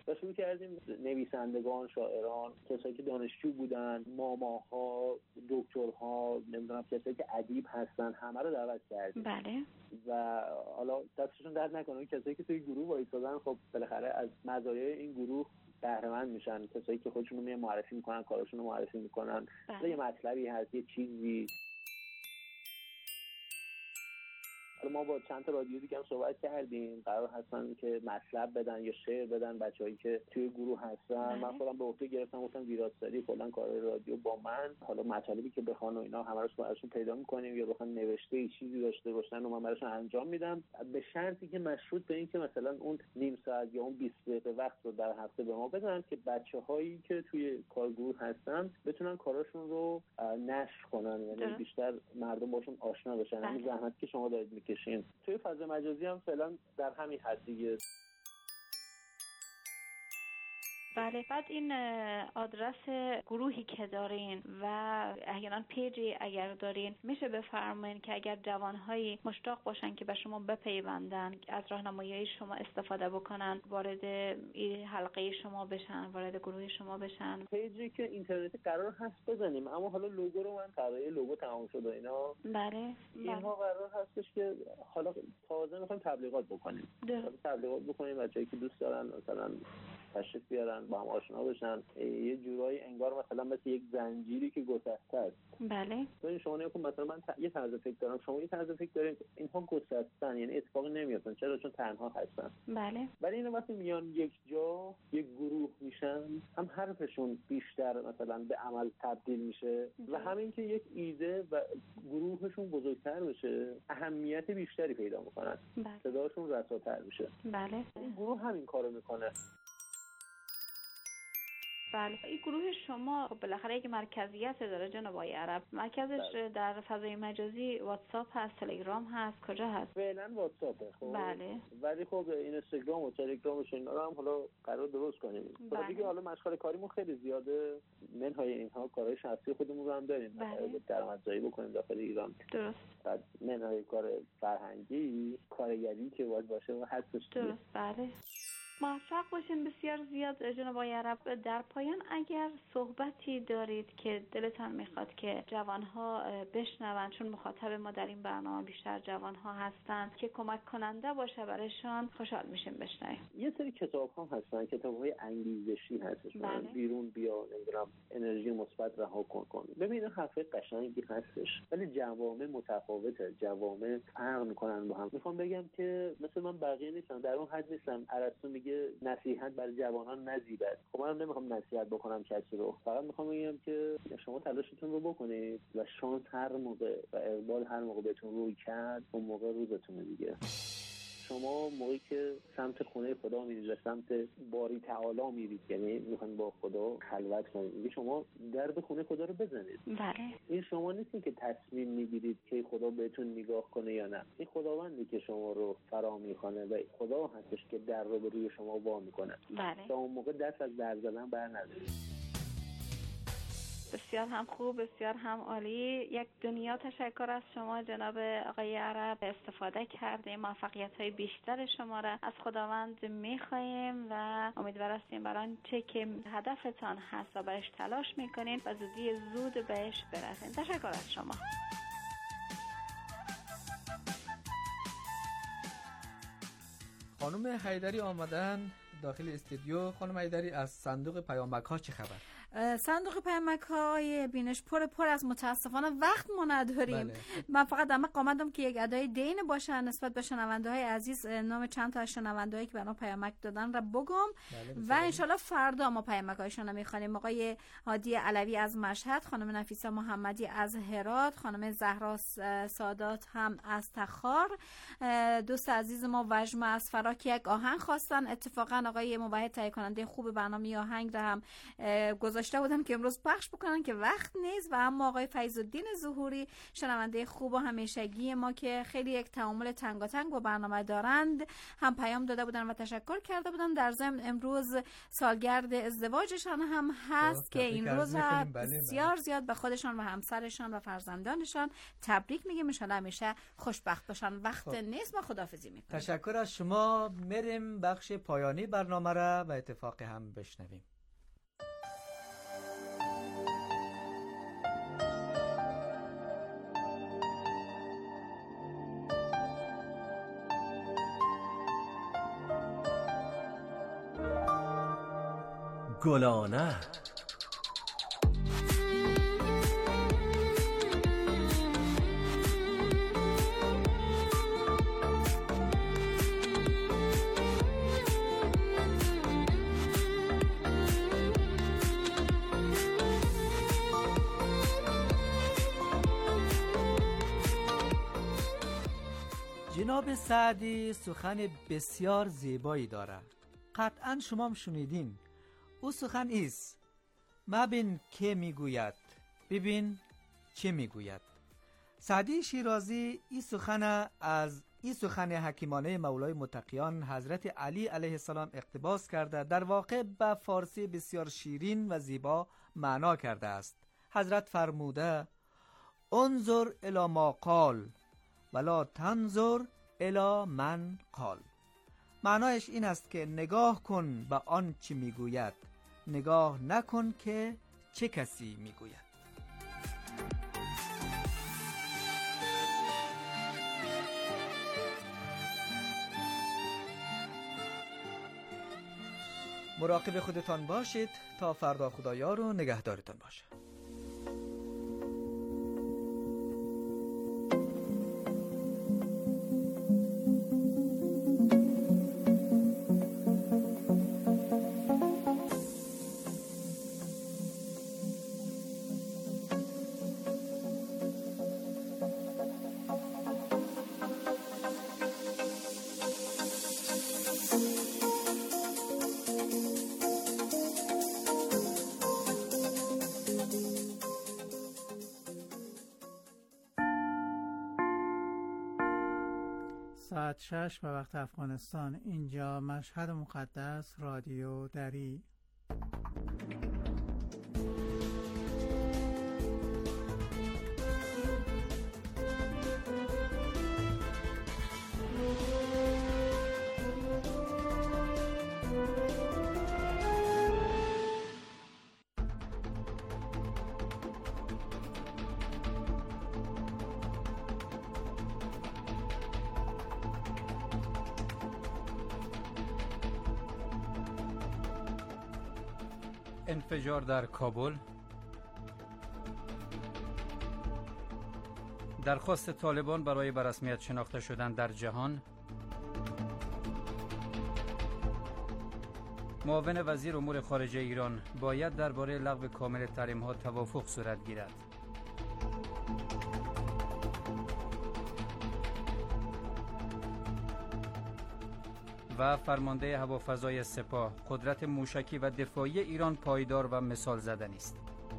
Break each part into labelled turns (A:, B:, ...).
A: و شروع کردیم نویسندگان، شاعران، کسایی که دانشجو بودن، ماماها، دکترها، نمیدونم کسایی که ادیب هستن، همه رو دعوت کردیم.
B: بله.
A: و حالا دستشون درد نکنه کسایی که توی گروه وایسادن، خب بالاخره از مزایای این گروه بهره مند میشن. کسایی که خودشون رو معرفی میکنن، کارشون رو معرفی میکنن، یه مطلبی هست، یه چیزی. حالا ما با چند تا رادیو دیگه هم صحبت کردیم، قرار هستن که مطلب بدن یا شعر بدن بچه‌هایی که توی گروه هستن. من خودم به عهده گرفتم، گفتم ویراستاری کلا کار رادیو با من، حالا مطالبی که بخوان و اینا همه رو براشون پیدا می‌کنیم، یا بخوان نوشته چیزی داشته باشن و من براشون انجام میدم، به شرطی که مشروط به این که مثلا اون نیم ساعت یا اون 20 دقیقه وقت رو در هفته به ما بدن که بچه‌هایی که توی کارگروه هستن بتونن کاراشون رو نشر کنن، یعنی بیشتر مردم باشون آشنا بشن. همین زحمت که شما دارید توی فضای مجازی هم فعلا در همین حد دیگه.
B: بله. بعد این آدرس گروهی که دارین و احیانا پیجی اگر دارین، میشه بفرمایین که اگر جوانهایی مشتاق باشن که به شما بپیوندن، از راهنمایی شما استفاده بکنن، وارد این حلقه شما بشن، وارد گروه شما بشن؟
A: پیجی که اینترنتی قرار هست بزنیم، اما حالا لوگو رو من طراحی لوگو تمام شد و اینا.
B: بله.
A: اینها قرار هستش که حالا تازه میخوایم تبلیغات بکنیم. تبلیغات بکنیم، بچه‌ای که دوست دارن مثلا تشریف بیارن، با هم آشنا بشن، یه جورایی انگار مثلا مثل یک زنجیری که گسسته است.
B: بله.
A: ببین شما نگاه کن، مثلا من یه طرز فکر دارم، شما یه طرز فکر دارید، اینها گسستن، یعنی اتفاقی نمیافتن. چرا؟ چون تنها هستن.
B: بله.
A: ولی اینا وقتی میان یک جا، یک گروه میشن، هم حرفشون بیشتر مثلا به عمل تبدیل میشه و همین که یک ایده و گروهشون بزرگتر بشه، اهمیت بیشتری پیدا میکنن. صداشون رساتر میشه.
B: بله.
A: این گروه همین کارو میکنه.
B: بله. این گروه شما خب بالاخره یک مرکزیت داره جناب آقای عرب. مرکزش در فضای مجازی واتساپ هست، تلگرام هست، کجا هست؟
A: فعلا واتساپه. خب
B: بله.
A: ولی خب اینستاگرام و تلگرام و اینا رو هم حالا قرار درست کنیم.
B: بله.
A: دیگه حالا مشغله کاریمون خیلی زیاده، منهای اینها کارهای شخصی خودمون رو هم داریم.
B: بله.
A: درآمدزایی بکنیم داخل ایران.
B: درست.
A: بعد منهای کار فرهنگی، کارگری که باید باشه و هستش.
B: درست. بله. موفق باشین بسیار زیاد جناب آقای عرب. در پایان اگر صحبتی دارید که دلتان میخواد که جوانها بشنون، چون مخاطب ما در این برنامه بیشتر جوانها هستند، که کمک کننده باشه برایشان، خوشحال میشیم بشنویم.
A: یه سری کتاب‌ها هستن، کتاب‌های انگیزشی هستش.
B: بله.
A: بیرون بیا، نمیدونم انرژی مثبت رها کن. ببین حرفای قشنگی هستش، ولی جوامع متفاوته، جوامع فرق میکنن با هم. میخوام بگم که مثلا من بقیه نیستم، در اون حد نیستم. ارسطو میگه نصیحت برای جوانان نزیبد. خب من نمیخوام نصیحت بکنم کسی رو، فقط میخوام بگم که شما تلاشتون رو بکنید و شانس هر موقع و اقبال هر موقع بهتون روی کرد، اون موقع روزتونه دیگه. شما موقعی که سمت خونه خدا میرید و سمت باری تعالی میرید، یعنی میخواین با خدا خلوت کنید، میگه شما در به خونه خدا رو بزنید.
B: بله.
A: این شما نیستین که تصمیم میگیرید که خدا بهتون نگاه کنه یا نه. این خداوندی که شما رو فرا میخونه و خدا هستش که در رو به روی شما وا میکنه.
B: بله.
A: شما اون موقع دست از در زدن بر ندارید.
B: بسیار هم خوب، بسیار هم عالی. یک دنیا تشکر از شما جناب آقای عرب. استفاده کردیم، موفقیت‌های بیشتر شما را از خداوند می‌خوایم و امیدوار هستیم برای آنچه که هدفتان هست و برش تلاش می‌کنین و زودی زود بهش برسین. تشکر از شما.
C: خانم حیدری آمدن داخل استودیو. خانم حیدری، از صندوق پیامک‌ها چه خبر؟
D: صندوق پیامک‌های بینش پر از متاسفانه وقت ما نداریم.
C: بله.
D: من فقط دم آمدم که یک ادای دین باشن نسبت به شنونده‌های عزیز، نام چند تا از شنونده‌هایی که برام پیامک دادن را بگم.
C: بله.
D: و انشالله فردا ما پیامک‌هایشون رو می‌خوانیم. آقای هادی علوی از مشهد، خانم نفیسه محمدی از هرات، خانم زهرا سادات هم از تخار، دوست عزیز ما وجمه از فرا که یک آهنگ خواستن. اتفاقا آقای موحد تهیه کننده خوب برنامه آهنگ را هم گذاشته بودن که امروز پخش بکنن که وقت نیست. و هم آقای فیض الدین ظهوری شنونده خوب و همیشگی ما که خیلی یک تعامل تنگاتنگ با برنامه دارند هم پیام داده بودن و تشکر کرده بودن. در ضمن امروز سالگرد ازدواجشان هم هست که این روز بسیار زیاد به خودشان و همسرشان و فرزندانشان تبریک میگیم. ان شاء الله همیشه خوشبخت باشن. وقت نیست، ما خداحافظی میکنیم.
C: تشکر از شما. میریم بخش پایانی برنامه را و اتفاقی هم بشنویم.
E: گلانه
C: جناب سعدی سخن بسیار زیبایی داره. قطعا شما هم شنیدین. او سخن ایست: مبین که میگوید، ببین چه میگوید. سعدی شیرازی این سخن حکیمانه مولای متقیان حضرت علی علیه السلام اقتباس کرده، در واقع به فارسی بسیار شیرین و زیبا معنا کرده است. حضرت فرموده: انظر الی ما قال ولا تنظر الی من قال. معنایش این است که نگاه کن به آن چی میگوید، نگاه نکن که چه کسی میگوید. مراقب خودتان باشید تا فردا. خدایا رو نگهدارتان باشه.
F: ساعت 6 به وقت افغانستان. اینجا مشهد مقدس، رادیو دری.
G: انفجار در کابل. درخواست طالبان برای به رسمیت شناخته شدن در جهان. معاون وزیر امور خارجه ایران: باید درباره لغو کامل تحریم‌ها توافق صورت گیرد. و فرمانده هوافضای سپاه: قدرت موشکی و دفاعی ایران پایدار و مثال زدنی است.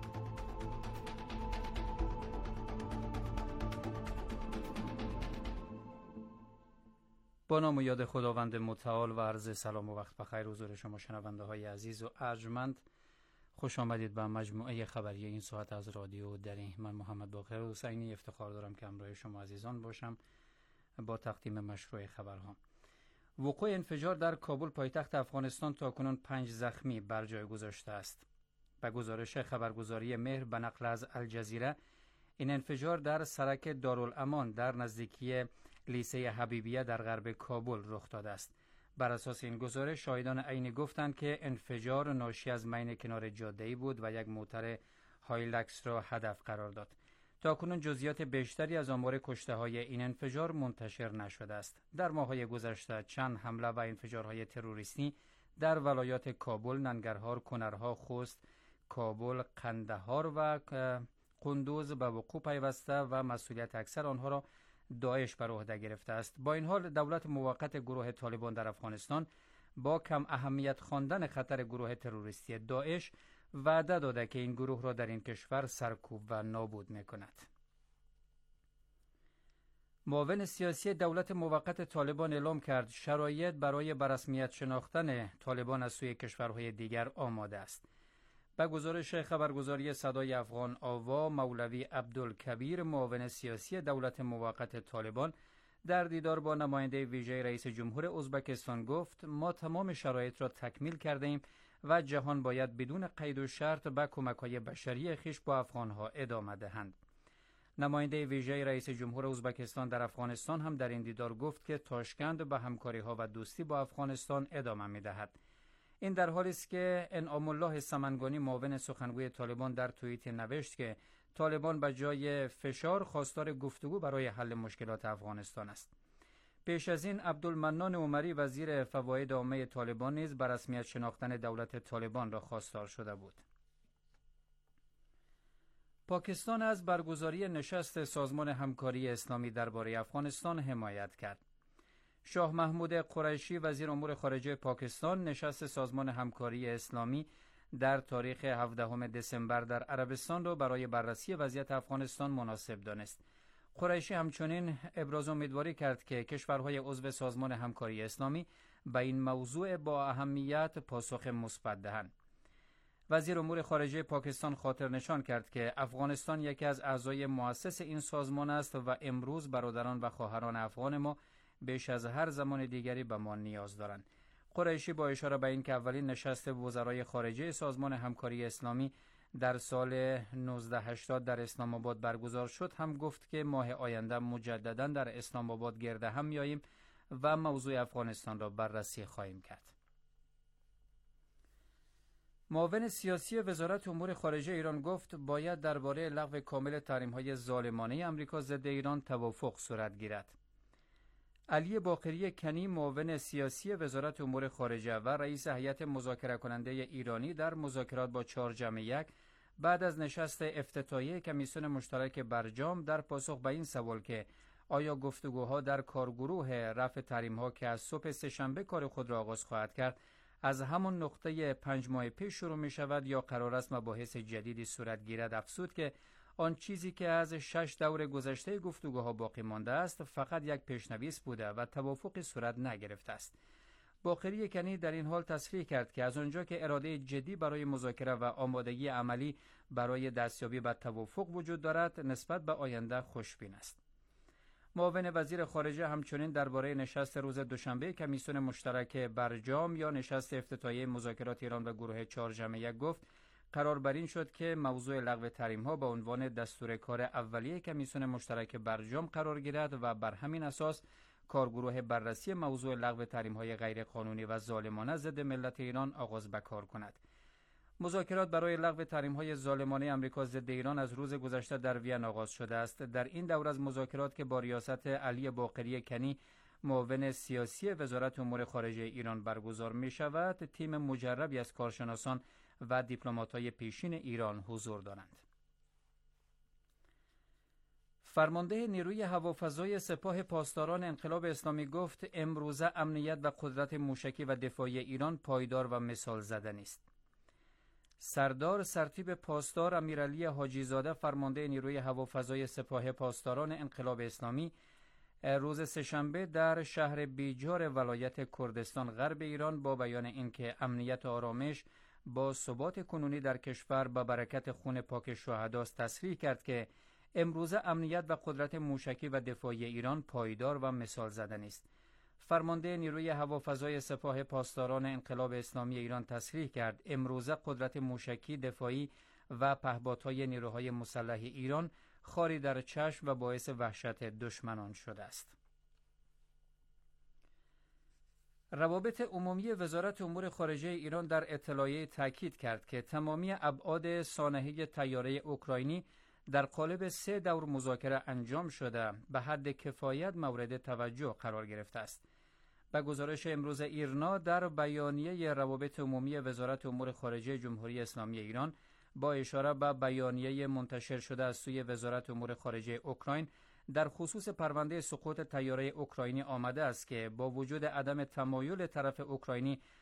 G: با نام و یاد خداوند متعال و عرض سلام و وقت بخیر حضور شما شنونده های عزیز و ارجمند. خوش آمدید به مجموعه خبری این ساعت از رادیو دری. من محمد باقر حسینی افتخار دارم که همراه شما عزیزان باشم با تقدیم مشروع خبرها. وقوع انفجار در کابل پایتخت افغانستان تاکنون 5 زخمی بر جای گذاشته است. به گزارش خبرگزاری مهر به نقل از الجزیره، این انفجار در سرک دارالامان در نزدیکی لیسه حبیبیه در غرب کابل رخ داده است. بر اساس این گزارش شاهدان عینی گفتند که انفجار ناشی از مین کنار جاده‌ای بود و یک موتر هایلکس را هدف قرار داد. تاکنون جزئیات بیشتری از آمار کشته‌های این انفجار منتشر نشده است. در ماه‌های گذشته چند حمله و انفجارهای تروریستی در ولایات کابل، ننگرهار، کنرها، خوست، کابل، قندهار و قندوز به وقوع پیوسته و مسئولیت اکثر آنها را داعش بر عهده گرفته است. با این حال دولت موقت گروه طالبان در افغانستان با کم اهمیت خواندن خطر گروه تروریستی داعش وعده داده که این گروه را در این کشور سرکوب و نابود می‌کند. معاون سیاسی دولت موقت طالبان اعلام کرد شرایط برای بررسمیت شناختن طالبان از سوی کشورهای دیگر آماده است. به گزارش خبرگزاری صدای افغان آوا، مولوی عبدالکبیر معاون سیاسی دولت موقت طالبان در دیدار با نماینده ویژه رئیس جمهور ازبکستان گفت ما تمام شرایط را تکمیل کرده ایم و جهان باید بدون قید و شرط به کمک‌های بشری خویش با افغان‌ها ادامه دهند. نماینده ویژه رئیس جمهور ازبکستان در افغانستان هم در این دیدار گفت که تاشکند به همکاری‌ها و دوستی با افغانستان ادامه می‌دهد. این در حالی است که انعام الله سمنگانی معاون سخنگوی طالبان در توییت نوشت که طالبان به جای فشار خواستار گفتگو برای حل مشکلات افغانستان است. پیش از این عبدالمنان عمری وزیر فواید عامه طالبان نیز به رسمیت شناختن دولت طالبان را خواستار شده بود. پاکستان از برگزاری نشست سازمان همکاری اسلامی درباره افغانستان حمایت کرد. شاه محمود قریشی وزیر امور خارجه پاکستان نشست سازمان همکاری اسلامی در تاریخ 17 دسامبر در عربستان را برای بررسی وضعیت افغانستان مناسب دانست. قریشی همچنین ابراز امیدواری کرد که کشورهای عضو سازمان همکاری اسلامی به این موضوع با اهمیت پاسخ مثبت دهند. وزیر امور خارجه پاکستان خاطر نشان کرد که افغانستان یکی از اعضای مؤسس این سازمان است و امروز برادران و خواهران افغان ما بیش از هر زمان دیگری به ما نیاز دارند. قریشی با اشاره به اینکه اولین نشست وزرای خارجه سازمان همکاری اسلامی در سال 1980 در اسلام آباد برگزار شد هم گفت که ماه آینده مجددا در اسلام آباد گرد هم میاییم و موضوع افغانستان را بررسی خواهیم کرد. معاون سیاسی وزارت امور خارجه ایران گفت باید درباره لغو کامل تحریم‌های ظالمانه آمریکا ضد ایران توافق صورت گیرد. علی باقری کنی معاون سیاسی وزارت امور خارجه و رئیس هیئت مذاکره کننده ایرانی در مذاکرات با 4+1 بعد از نشست افتتاحیه کمیسیون مشترک برجام در پاسخ به این سوال که آیا گفتگوها در کارگروه رفع تحریم‌ها که از صبح سه‌شنبه کار خود را آغاز خواهد کرد از همان نقطه 5 ماه پیش شروع می شود یا قرار است مباحث جدیدی صورت گیرد، افزود که آن چیزی که از 6 دور گذشته گفتگوها باقی مانده است فقط یک پیش‌نویس بوده و توافقی صورت نگرفته است. باقری کنی در این حال تصریح کرد که از آنجا که اراده جدی برای مذاکره و آمادگی عملی برای دستیابی به توافق وجود دارد نسبت به آینده خوشبین است. معاون وزیر خارجه همچنین درباره نشست روز دوشنبه کمیسیون مشترک برجام یا نشست افتتاحیه مذاکرات ایران و گروه 4+1 گفت قرار بر این شد که موضوع لغو تحریم‌ها به عنوان دستور کار اولیه کمیسیون مشترک برجام قرار گیرد و بر همین اساس کارگروه بررسی موضوع لغو تحریم‌های غیرقانونی و ظالمانه ضد ملت ایران آغاز به کار کند. مذاکرات برای لغو تحریم‌های ظالمانه آمریکا ضد ایران از روز گذشته در وین آغاز شده است. در این دور از مذاکرات که با ریاست علی باقری کنی معاون سیاسی وزارت امور خارجه ایران برگزار می شود، تیم مجربی از کارشناسان و دیپلمات‌های پیشین ایران حضور دارند. فرمانده نیروی هوافضای سپاه پاسداران انقلاب اسلامی گفت امروزه امنیت و قدرت موشکی و دفاعی ایران پایدار و مثال زدنی است. سردار سرتیپ پاسدار امیرعلی حاجی زاده فرمانده نیروی هوافضای سپاه پاسداران انقلاب اسلامی روز سه‌شنبه در شهر بیجار ولایت کردستان غرب ایران با بیان اینکه امنیت و آرامش با ثبات کنونی در کشور با برکت خون پاک شهداست تصریح کرد که امروزه امنیت و قدرت موشکی و دفاعی ایران پایدار و مثال زدنی است. فرمانده نیروی هوافضای سپاه پاسداران انقلاب اسلامی ایران تصریح کرد امروزه قدرت موشکی دفاعی و پهپادهای نیروهای مسلح ایران خاری در چشم و باعث وحشت دشمنان شده است. روابط عمومی وزارت امور خارجه ایران در اطلاعیه تاکید کرد که تمامی ابعاد سانحه طیاره اوکراینی در قالب 3 دور مذاکره انجام شده به حد کفایت مورد توجه قرار گرفته است. به گزارش امروز ایرنا در بیانیه روابط عمومی وزارت امور خارجه جمهوری اسلامی ایران با اشاره به بیانیه منتشر شده از سوی وزارت امور خارجه اوکراین در خصوص پرونده سقوط طیاره اوکراینی آمده است که با وجود عدم تمایل طرف اوکراینی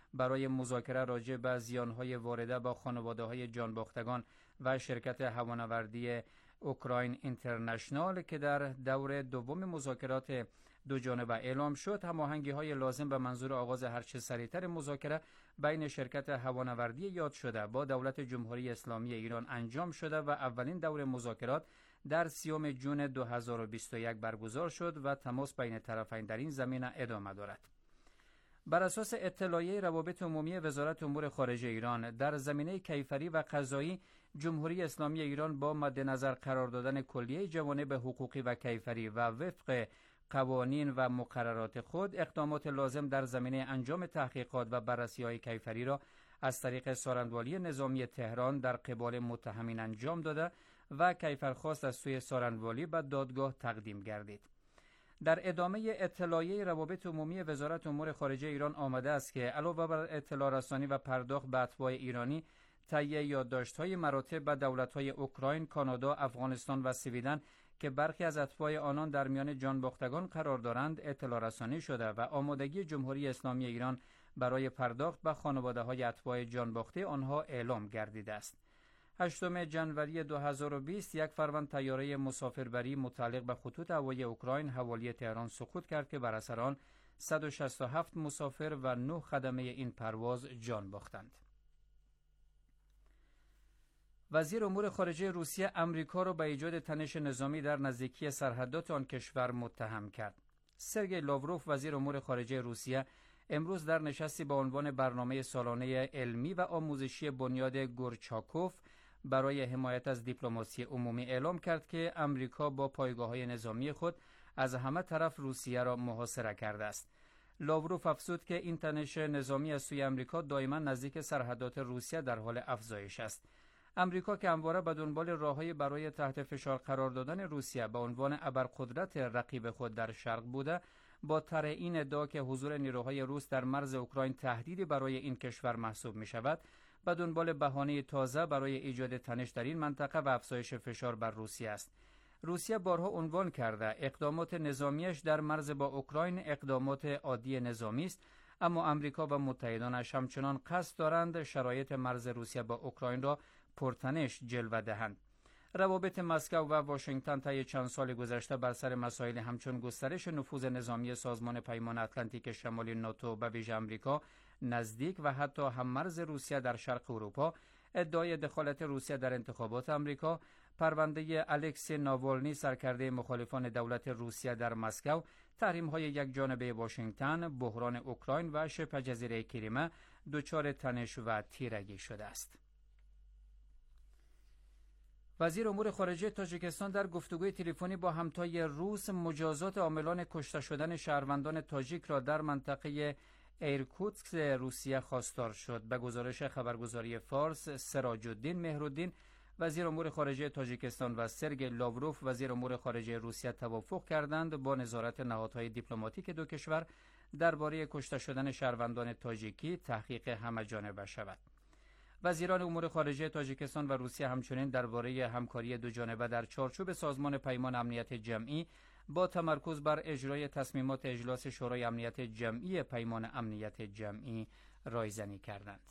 G: برای مذاکره راجع به زیانهای وارده به خانواده‌های جانباختگان و شرکت هوانوردی اوکراین اینترنشنال که در دور دوم مذاکرات دو جانبه اعلام شد، هماهنگی‌های لازم به منظور آغاز هرچه سریعتر مذاکره بین شرکت هوانوردی یاد شده با دولت جمهوری اسلامی ایران انجام شده و اولین دور مذاکرات در 30 جون 2021 برگزار شد و تماس بین طرفین در این زمینه ادامه دارد. بر اساس اطلاعیه روابط عمومی وزارت امور خارجه ایران، در زمینه کیفری و قضایی، جمهوری اسلامی ایران با مد نظر قرار دادن کلیه جوانب حقوقی و کیفری و وفق قوانین و مقررات خود، اقدامات لازم در زمینه انجام تحقیقات و بررسی‌های کیفری را از طریق سارندوالی نظامی تهران در قبال متهمین انجام داده و کیفرخواست از سوی سارندوالی به دادگاه تقدیم گردید. در ادامه اطلاعیه روابط عمومی وزارت امور خارجه ایران آمده است که علاوه بر اطلاع رسانی و پرداخت به اتباع ایرانی، تهیه یادداشت‌های مراتب به دولت‌های اوکراین، کانادا، افغانستان و سویدن که برخی از اتباع آنان در میان جانباختگان قرار دارند اطلاع رسانی شده و آمادگی جمهوری اسلامی ایران برای پرداخت به خانواده‌های اتباع جانباخته آنها اعلام گردیده است. 8 ژانویه 2020 یک فروند طیاره مسافربری متعلق به خطوط هوایی اوکراین حوالی تهران سقوط کرد که بر اثر آن 167 مسافر و 9 خدمه این پرواز جان باختند. وزیر امور خارجه روسیه امریکا را به ایجاد تنش نظامی در نزدیکی سرحدات آن کشور متهم کرد. سرگئی لاوروف وزیر امور خارجه روسیه امروز در نشستی با عنوان برنامه سالانه علمی و آموزشی بنیاد گورچاکوف برای حمایت از دیپلماسی عمومی اعلام کرد که امریکا با پایگاه‌های نظامی خود از همه طرف روسیه را محاصره کرده است. لاوروف افزود که این تنش نظامی از سوی امریکا دائما نزدیک سرحدات روسیه در حال افزایش است. امریکا که همواره به دنبال راه‌های برای تحت فشار قرار دادن روسیه به عنوان ابرقدرت رقیب خود در شرق بوده، با طرح این ادعا که حضور نیروهای روس در مرز اوکراین تهدیدی برای این کشور محسوب می شود، به دنبال بهانه تازه برای ایجاد تنش در این منطقه و افزایش فشار بر روسیه است. روسیه بارها عنوان کرده اقدامات نظامیش در مرز با اوکراین اقدامات عادی نظامی است، اما امریکا و متحدانش همچنان قصد دارند شرایط مرز روسیه با اوکراین را پرتنش جلوه دهند. روابط مسکو و واشنگتن طی چند سال گذشته بر سر مسائل همچون گسترش نفوذ نظامی سازمان پیمان اتلانتیک شمالی ناتو به ویژه امریکا نزدیک و حتی هم مرز روسیه در شرق اروپا، ادعای دخالت روسیه در انتخابات امریکا، پرونده الکسی ناوالنی سرکرده مخالفان دولت روسیه در مسکو، تحریم‌های یک جانبه واشنگتن، بحران اوکراین و شبه جزیره کریمه دچار تنش و تیرگی شده است. وزیر امور خارجه تاجیکستان در گفتگوی تلفنی با همتای روس مجازات عاملان کشته شدن شهروندان تاجیک را در منطقه ایرکوتسک روسیه خواستار شد. به گزارش خبرگزاری فارس، سراج الدین مهرالدین وزیر امور خارجه تاجیکستان و سرگئی لاوروف وزیر امور خارجه روسیه توافق کردند با نظارت نهادهای دیپلماتیک دو کشور درباره کشته شدن شهروندان تاجیکی تحقیق همه‌جانبه شود. وزیران امور خارجه تاجیکستان و روسیه همچنین درباره همکاری دو جانبه در چارچوب سازمان پیمان امنیت جمعی با تمرکز بر اجرای تصمیمات اجلاس شورای امنیت جمعی پیمان امنیت جمعی رایزنی کردند.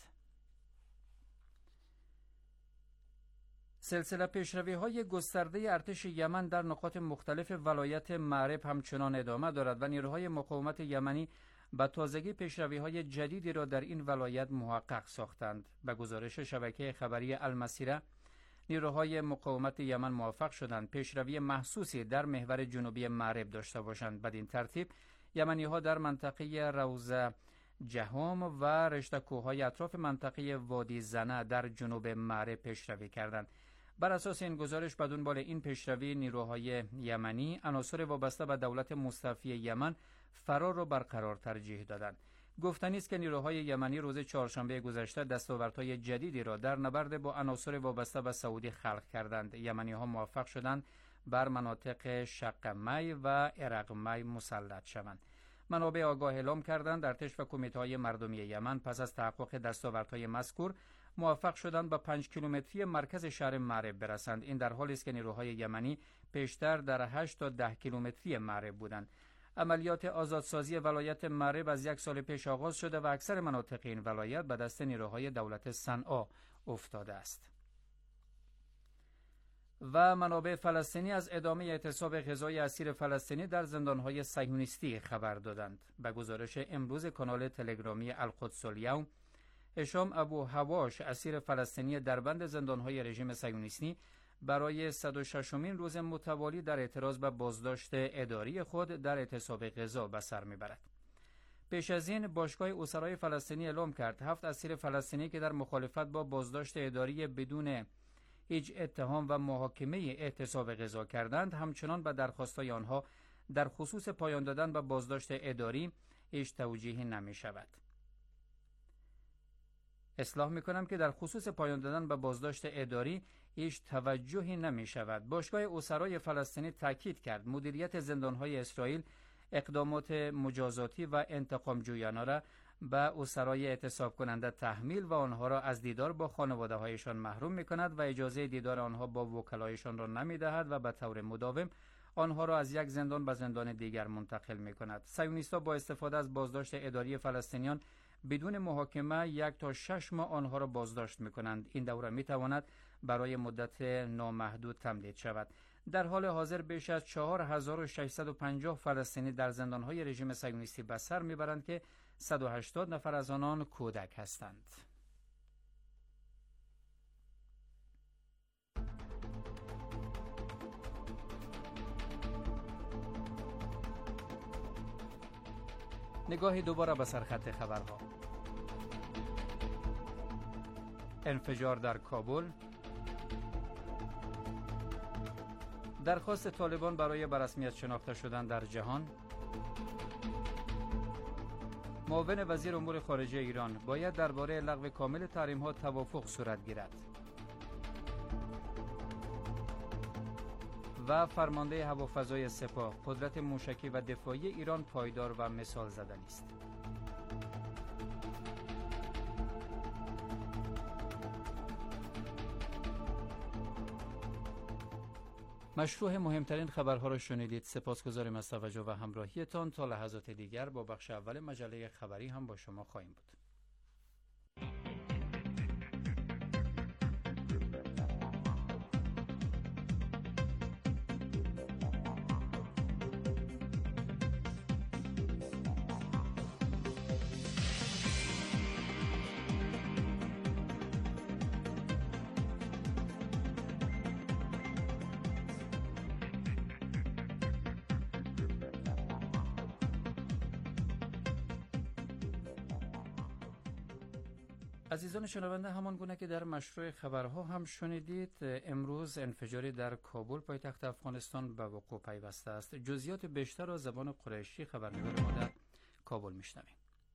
G: سلسله پیشروی‌های گسترده ارتش یمن در نقاط مختلف ولایت معرب همچنان ادامه دارد و نیروهای مقاومت یمنی با تازگی پیشروی‌های جدیدی را در این ولایت محقق ساختند. به گزارش شبکه خبری المسیره، نیروهای مقاومت یمن موفق شدند پیشروی محسوسی در محور جنوبی معرب داشته باشند. بدین ترتیب یمنی‌ها در منطقه روضه جهام و رشته کوه‌های اطراف منطقه وادی زنه در جنوب معرب پیشروی کردند. بر اساس این گزارش به دنبال این پیشروی نیروهای یمنی عناصر وابسته به دولت مستعفی یمن فرار را برقرار ترجیح دادند. گفتنی است که نیروهای یمنی روز چهارشنبه گذشته دستاوردهای جدیدی را در نبرد با عناصر وابسته به سعودی خلق کردند. یمنی‌ها موفق شدند بر مناطق شق می و عرق می مسلط شوند. منابع آگاه اعلام کردند ارتش و کمیته‌های مردمی یمن پس از تحقق دستاوردهای مذکور موفق شدند به 5 کیلومتری مرکز شهر معرب برسند. این در حالی است که نیروهای یمنی پیشتر در 8 تا 10 کیلومتری معرب بودند. عملیات آزادسازی ولایت مأرب از 1 سال پیش آغاز شده و اکثر مناطق این ولایت به دست نیروهای دولت صنعا افتاده است. و منابع فلسطینی از ادامه اعتصاب غذای اسیر فلسطینی در زندانهای صهیونیستی خبر دادند. به گزارش امروز کانال تلگرامی القدس الیوم، هشام ابو حواش، اسیر فلسطینی در بند زندانهای رژیم صهیونیستی، برای 106مین روز متوالی در اعتراض به بازداشت اداری خود در اعتصاب غذا به سر میبرد. پیش از این باشگاه اسرای فلسطینی اعلام کرد 7 اسیر فلسطینی که در مخالفت با بازداشت اداری بدون هیچ اتهام و محاکمه اعتصاب غذا کردند، همچنان به درخواست‌های آنها در خصوص پایان دادن به بازداشت اداری هیچ توجیهی نمی شود. اصلاح می کنم که در خصوص پایان دادن به بازداشت اداری هیچ توجهی نمی شود. باشگاه اسرای فلسطینی تاکید کرد مدیریت زندان‌های اسرائیل اقدامات مجازاتی و انتقام جویانه را به اسرای اعتصاب کننده تحمیل و آنها را از دیدار با خانواده هایشان محروم می کند و اجازه دیدار آنها با وکلایشان را نمی دهد و به طور مداوم آنها را از یک زندان به زندان دیگر منتقل می کند. صهیونیست‌ها با استفاده از بازداشت اداری فلسطینیان بدون محاکمه 1 تا 6 ماه آنها را بازداشت می کنند. این دوره می تواند برای مدت نامحدود تمدید شود. در حال حاضر بیش از 4650 فلسطینی در زندان‌های رژیم صهیونیستی به سر میبرند که 180 نفر از آنان کودک هستند. نگاهی دوباره به سرخط خبرها. انفجار در کابل، درخواست طالبان برای به رسمیت شناخته شدن در جهان، معاون وزیر امور خارجه ایران باید درباره لغو کامل تحریم‌ها توافق صورت گیرد و فرمانده هوافضای سپاه قدرت موشکی و دفاعی ایران پایدار و مثال زدنی است. مشروع مهمترین خبرها را شنیدید. سپاسگزاریم از توجه و همراهیتان. تا لحظات دیگر با بخش اول مجله خبری هم با شما خواهیم بود. عزیزان شنونده، همان گونه که در مشروع خبرها هم شنیدید، امروز انفجاری در کابل پایتخت افغانستان به وقوع پیوسته است. جزئیات بیشتر را زبان قریشی خبرنگار ما در کابل میشنویم.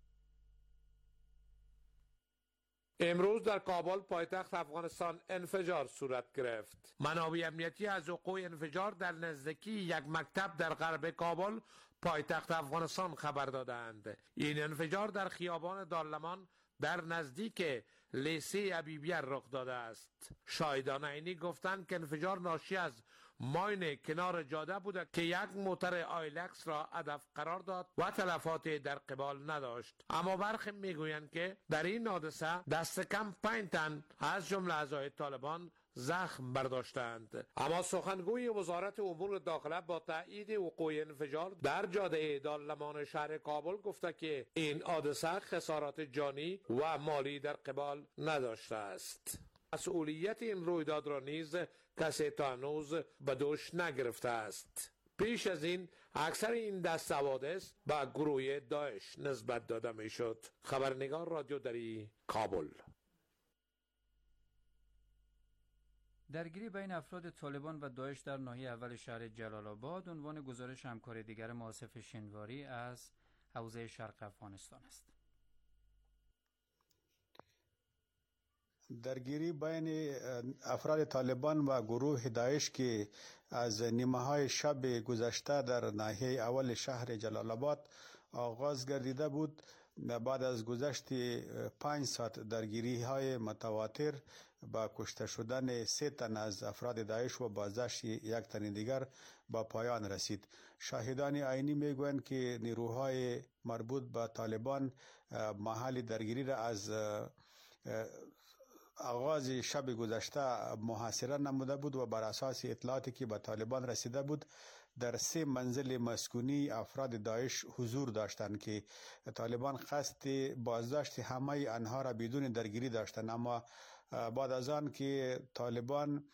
H: امروز در کابل پایتخت افغانستان انفجار صورت گرفت. منابع امنیتی از وقوع انفجار در نزدیکی یک مکتب در غرب کابل پایتخت افغانستان خبر دادند. این انفجار در خیابان دارالمان در نزدیک لیسه ابیبیه رخ داده است. شاهدان عینی گفتند که انفجار ناشی از ماین کنار جاده بوده که یک موتر آیلکس را هدف قرار داد و تلفاتی در قبال نداشت. اما برخی میگویند که در این حادثه دست کم 5 تن از جمله اعضای طالبان زخم برداشتند. اما سخنگوی وزارت امور داخله با تایید وقوع انفجار در جاده دارالمان شهر کابل گفته که این حادثه خسارات جانی و مالی در قبال نداشته است. مسئولیت این رویداد را نیز کسی تا هنوز به دوش نگرفته است. پیش از این اکثر این دست حوادث به گروه داعش نسبت داده می شد. خبرنگار رادیو دری کابل.
G: درگیری بین افراد طالبان و داعش در ناحیه اول شهر جلال آباد عنوان گزارش همکار دیگر ما آصف شنواری از حوزه شرق افغانستان است.
I: درگیری بین افراد طالبان و گروه داعش که از نیمه‌های شب گذشته در ناحیه اول شهر جلال آباد آغاز گردیده بود بعد از گذشت 5 ساعت درگیری‌های متواتر با کشته شدن 3 تن از افراد داعش و بازداشت 1 تن دیگر با پایان رسید. شاهدان عینی میگویند که نیروهای مربوط به طالبان محل درگیری را از آغاز شب گذشته محاصره نموده بود و بر اساس اطلاعاتی که به طالبان رسیده بود در 3 منزل مسکونی افراد داعش حضور داشتند که طالبان قصد بازداشت همه آنها را بدون درگیری داشتند، اما بعد از آن که طالبان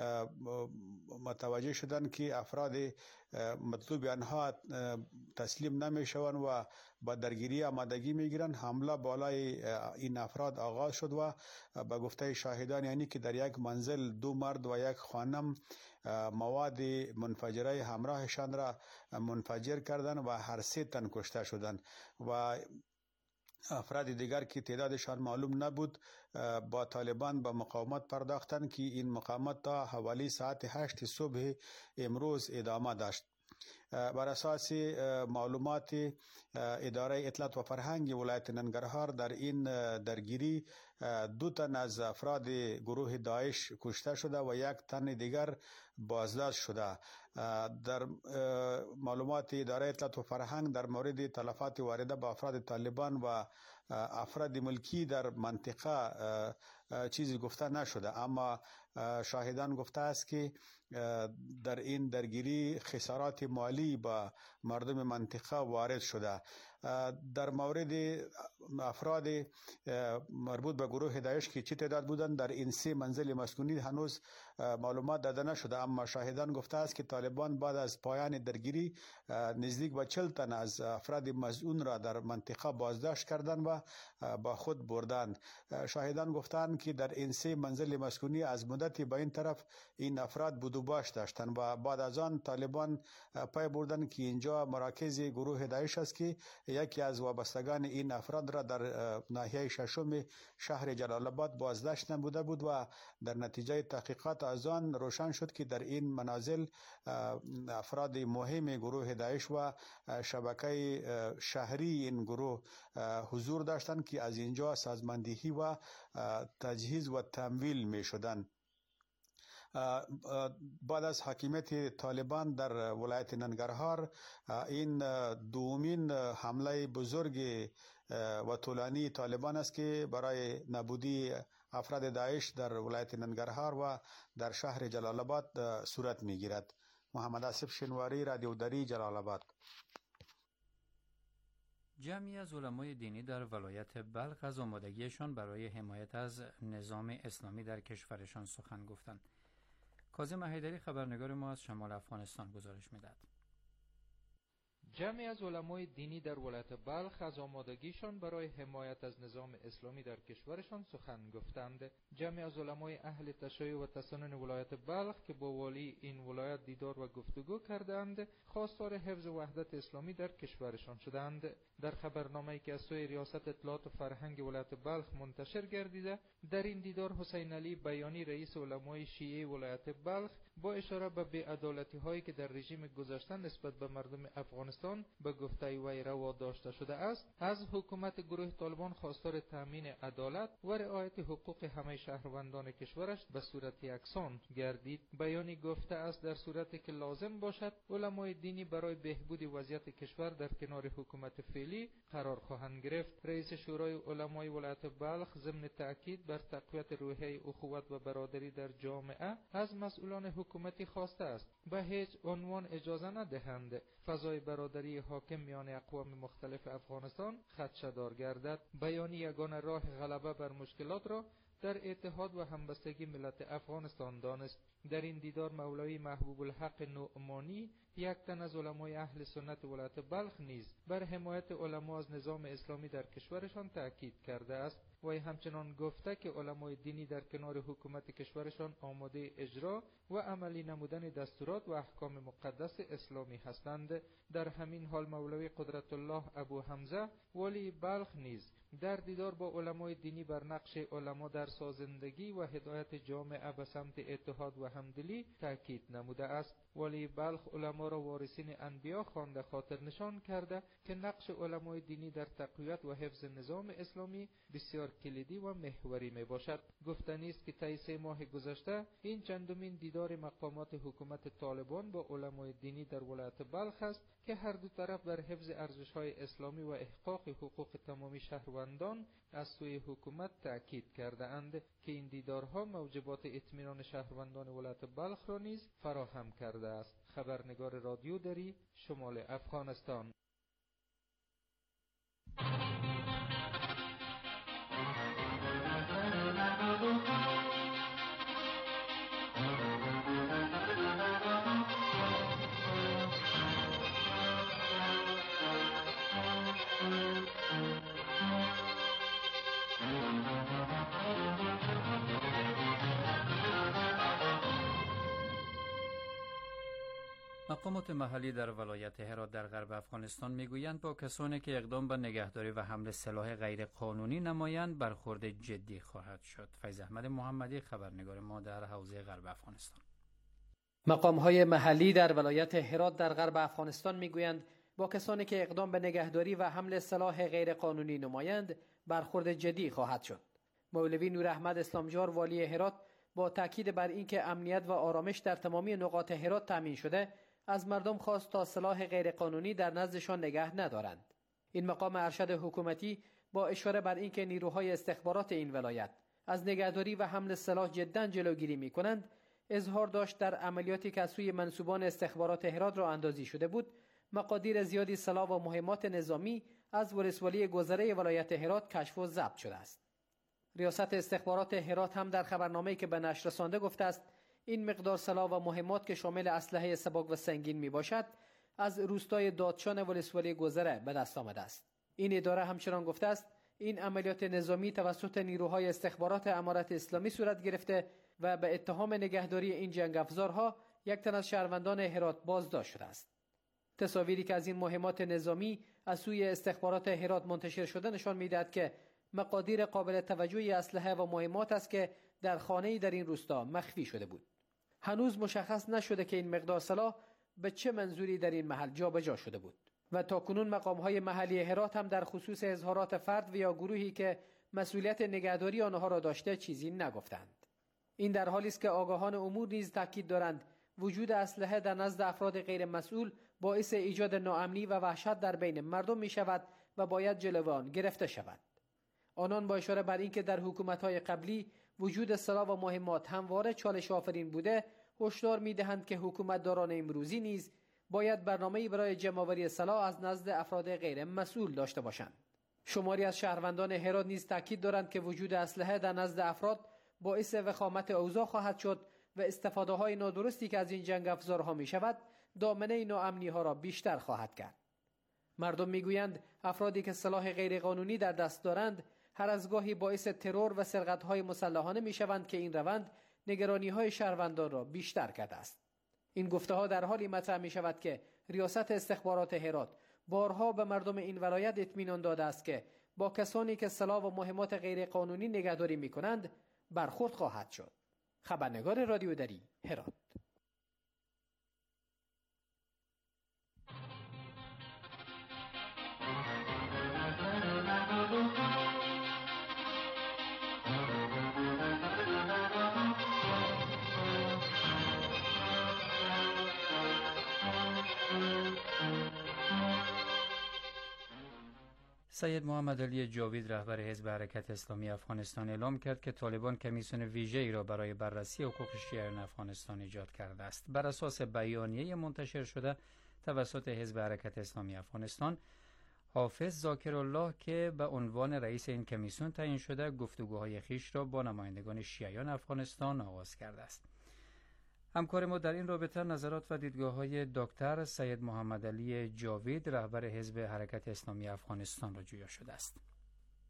I: متوجه شدند که افراد مطلوب آنها تسلیم نمی شوند و با درگیری آمادگی می گیرند، حمله بالای این افراد آغاز شد و به گفته شاهدان یعنی که در یک منزل 2 مرد و 1 خانم مواد منفجره همراهشان را منفجر کردند و هر 3 تن کشته شدند و افراد دیگر که تعدادشان معلوم نبود با طالبان به مقاومت پرداختند که این مقاومت تا حوالی ساعت 8 صبح امروز ادامه داشت. بر اساس معلومات اداره اطلاعات و فرهنگ ولایت ننگرهار در این درگیری 2 تن از افراد گروه داعش کشته شده و 1 تن دیگر بازداشت شده. در معلومات اداره اطلاعات و فرهنگ در مورد تلفات وارده به افراد طالبان و افراد ملکی در منطقه چیزی گفته نشده، اما شاهدان گفته است که در این درگیری خسارات مالی به مردم منطقه وارد شده. در مورد افراد مربوط به گروه داعش که چه تعداد بودند در این 3 منزل مسکونی هنوز معلومات داده نشده، اما شاهدان گفته است که طالبان بعد از پایان درگیری نزدیک به 40 تن از افراد مظنون را در منطقه بازداشت کردند و با خود بردند. شاهدان گفتند که در این 3 منزل مسکونی از مدتی به این طرف این افراد بود و باش داشتند و بعد از آن طالبان پی بردند که اینجا مراکز گروه داعش است که یکی از وابستگان این افراد را در ناحیه ششم شهر جلال آباد بازداشت نموده بود و در نتیجه تحقیقات از آن روشن شد که در این منازل افراد مهم گروه داعش و شبکه شهری این گروه حضور داشتند که از اینجا سازماندهی و تجهیز و تمویل می شدند. بعد از حاکمیت طالبان در ولایت ننگرهار این دومین حمله بزرگ و طولانی طالبان است که برای نابودی افراد داعش در ولایت ننگرهار و در شهر جلال آباد صورت می گیرد. محمد آصف شنواری، رادیو دری، جلال آباد.
G: جمعی از علمای دینی در ولایت بلخ از آمادگیشان برای حمایت از نظام اسلامی در کشورشان سخن گفتند. کاظم حیدری خبرنگار ما از شمال افغانستان گزارش می‌دهد.
J: جمعی از علمای دینی در ولایت بلخ از آمادگیشان برای حمایت از نظام اسلامی در کشورشان سخن گفتند. جمعی از علمای اهل تشیع و تسنن ولایت بلخ که با والی این ولایت دیدار و گفتگو کردند، خواستار حفظ وحدت اسلامی در کشورشان شدند. در خبرنامه‌ای که از سوی ریاست اطلاعات و فرهنگ ولایت بلخ منتشر گردیده، در این دیدار حسین علی بیانی رئیس علمای شیعه ولایت بلخ با اشاره به بی‌عدالتی‌هایی که در رژیم گذشته نسبت به مردم افغانستان به گفته وی روا داشته شده است، از حکومت گروه طالبان خواستار تامین عدالت و رعایت حقوق همه شهروندان کشورش به صورت یکسان گردید. بیانی گفته است در صورتی که لازم باشد علمای دینی برای بهبود وضعیت کشور در کنار حکومت فعلی قرار خواهند گرفت. رئیس شورای علمای ولایت بلخ ضمن تاکید بر تقویت روحیه اخوت و برادری در جامعه از مسئولان حکومتی خواسته است به هیچ عنوان اجازه ندهند فضای برادری حاکم میان اقوام مختلف افغانستان خدشه‌دار گردد. بیانی یگانه راه غلبه بر مشکلات را در اتحاد و همبستگی ملت افغانستان دانست. در این دیدار مولوی محبوب الحق نعمانی، یک تن از علمای اهل سنت ولایت بلخ نیز بر حمایت علما از نظام اسلامی در کشورشان تاکید کرده است. وی همچنان گفته که علمای دینی در کنار حکومت کشورشان آماده اجرا و عملی نمودن دستورات و احکام مقدس اسلامی هستند. در همین حال مولوی قدرت الله ابو حمزه والی بلخ نیز در دیدار با علمای دینی بر نقش علما در سازندگی و هدایت جامعه به سمت اتحاد و همدلی تاکید نموده است. والی بلخ علما را وارثین انبیا خوانده، خاطر نشان کرده که نقش علمای دینی در تقویت و حفظ نظام اسلامی بسیار کلیدی و محوری می باشد. گفتنی است که طی 3 ماه گذشته این چندمین دیدار مقامات حکومت طالبان با علمای دینی در ولایت بلخ است که هر دو طرف بر حفظ ارزش‌های اسلامی و احقاق حقوق تمامی شهروندان از سوی حکومت تأکید کرده اند که این دیدارها موجبات اطمینان شهروندان ولایت بلخ را نیز فراهم کرده است. خبرنگار رادیو دری، شمال افغانستان.
G: مقامات محلی در ولایت هرات در غرب افغانستان میگویند با کسانی که اقدام به نگهداری و حمل سلاح غیر قانونی نمایند برخورد جدی خواهد شد. فیض احمد محمدی، خبرنگار ما در حوزه غرب افغانستان.
K: مقام‌های محلی در ولایت هرات در غرب افغانستان میگویند با کسانی که اقدام به نگهداری و حمل سلاح غیر قانونی نمایند برخورد جدی خواهد شد. مولوی نور احمد اسلامجار والی هرات با تاکید بر اینکه امنیت و آرامش در تمامی نقاط هرات تامین شده، از مردم خواست تا سلاح غیرقانونی در نزدشان نگه ندارند. این مقام ارشد حکومتی با اشاره بر اینکه نیروهای استخبارات این ولایت از نگهداری و حمل سلاح جداً جلوگیری می‌کنند، اظهار داشت در عملیاتی که از سوی منسوبان استخبارات هرات را اندازی شده بود، مقادیر زیادی سلاح و مهمات نظامی از ولسوالی گذره ولایت هرات کشف و ضبط شده است. ریاست استخبارات هرات هم در خبرنامه‌ای که به نشر رسانده گفته است این مقدار سلاح و مهمات که شامل اسلحه سبک و سنگین می باشد از روستای دادشان ولسوالی گذره به دست آمده است. این اداره همچنان گفته است این عملیات نظامی توسط نیروهای استخبارات امارت اسلامی صورت گرفته و به اتهام نگهداری این جنگ افزارها یک تن از شهروندان هرات بازداشت شده است. تصاویری که از این مهمات نظامی از سوی استخبارات هرات منتشر شده نشان می‌دهد که مقادیر قابل توجهی اسلحه و مهمات است که در خانه‌ای در این روستا مخفی شده بود. هنوز مشخص نشده که این مقدار سلاح به چه منظوری در این محل جابجا شده بود و تاکنون مقام‌های محلی هرات هم در خصوص اظهارات فرد و یا گروهی که مسئولیت نگهداری آنها را داشته چیزی نگفتند. این در حالی است که آگاهان امور نیز تاکید دارند وجود اسلحه در نزد افراد غیر مسئول باعث ایجاد ناامنی و وحشت در بین مردم می شود و باید جلوی آن گرفته شود. آنان با اشاره بر اینکه در حکومت‌های قبلی وجود سلاح و مهمات همواره چالش آفرین بوده، هشدار می‌دهند که حکومتداران امروزی نیز باید برنامه‌ای برای جمع‌آوری سلاح از نزد افراد غیر مسئول داشته باشند. شماری از شهروندان هرات نیز تاکید دارند که وجود اسلحه در نزد افراد باعث وخامت اوضاع خواهد شد و استفاده‌های نادرستی که از این جنگ افزارها می‌شود، دامنه ناامنی‌ها را بیشتر خواهد کرد. مردم می‌گویند افرادی که سلاح غیرقانونی در دست دارند هر از گاهی باعث ترور و سرقت‌های مسلحانه می‌شوند که این روند نگرانی‌های شهروندان را بیشتر کرده است. این گفته‌ها در حالی مطرح می‌شود که ریاست استخبارات هرات بارها به مردم این ولایت اطمینان داده است که با کسانی که سلاح و مهمات غیرقانونی نگهداری می‌کنند برخورد خواهد شد. خبرنگار رادیو دری، هرات.
G: سید محمد علی جاوید رهبر حزب حرکت اسلامی افغانستان اعلام کرد که طالبان کمیسیون ویژه‌ای را برای بررسی حقوق شیعیان افغانستان ایجاد کرده است. بر اساس بیانیه منتشر شده توسط حزب حرکت اسلامی افغانستان، حافظ ذاکرالله که به عنوان رئیس این کمیسیون تعیین شده، گفتگوهای خویش را با نمایندگان شیعیان افغانستان آغاز کرده است. همکار ما در این رابطه نظرات و دیدگاه‌های دکتر سید محمد علی جاوید رهبر حزب حرکت اسلامی افغانستان را جویا شده است.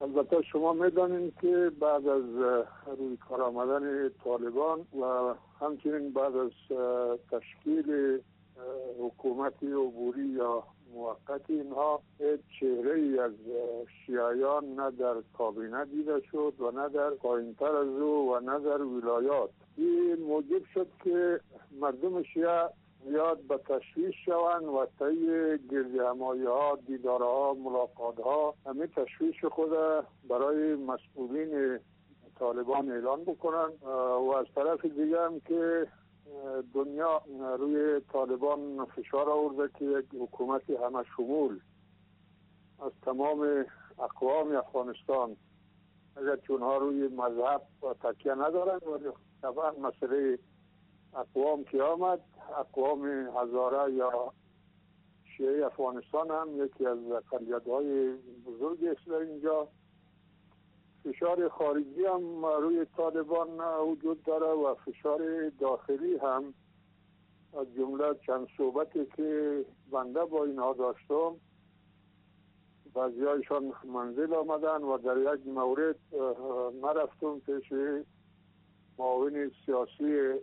L: البته شما میدانید که بعد از روی کار آمدن طالبان و همچنین بعد از تشکیل حکومت عبوری یا موقت اینها چهره ای از شیعیان نه در کابینه دیده شد و نه در پایینتر از او و نه در ولایات. این موجب شد که مردم شیعه زیاد به تشویش شوند و طی گردهمایی‌ها، دیدارها، ملاقاتها همه تشویش خود برای مسئولین طالبان اعلان بکنند و از طرف دیگه هم که دنیا روی طالبان فشار آورده که یک حکومت همه شمول از تمام اقوام افغانستان، اگر چونها روی مذهب تکیه ندارن، ولی طبعا مسئله اقوام که آمد، اقوام هزاره یا شیعه افغانستان هم یکی از اقلیت‌های بزرگی است در اینجا. فشار خارجی هم روی طالبان وجود داره و فشار داخلی هم، از جمله چند صحبتی که بنده با اینها داشتم، بعضیایشان منزل آمدن و در یک مورد من رفتم پیش معاون سیاسی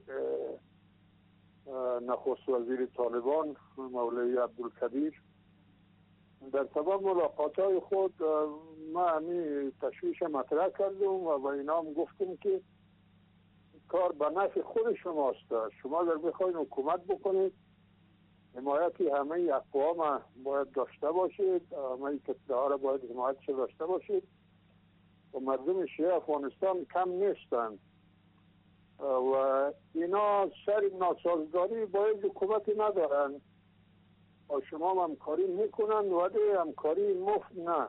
L: نخست وزیر طالبان مولوی عبدالکبیر. در تمام ملاقات‌های خود من همین تشویش مطرح کردم و با اینا هم گفتم که کار به نفع خود شماست. شما اگر بخواید حکومت بکنید، حمایت همه اقوام باید داشته باشید، همه کتله‌ها را باید حمایت داشته باشید و مردم شیعه افغانستان کم نیستند و اینا سر ناسازگاری باید حکومتی ندارن و شما همکاری میکنن ولی همکاری مفت نه.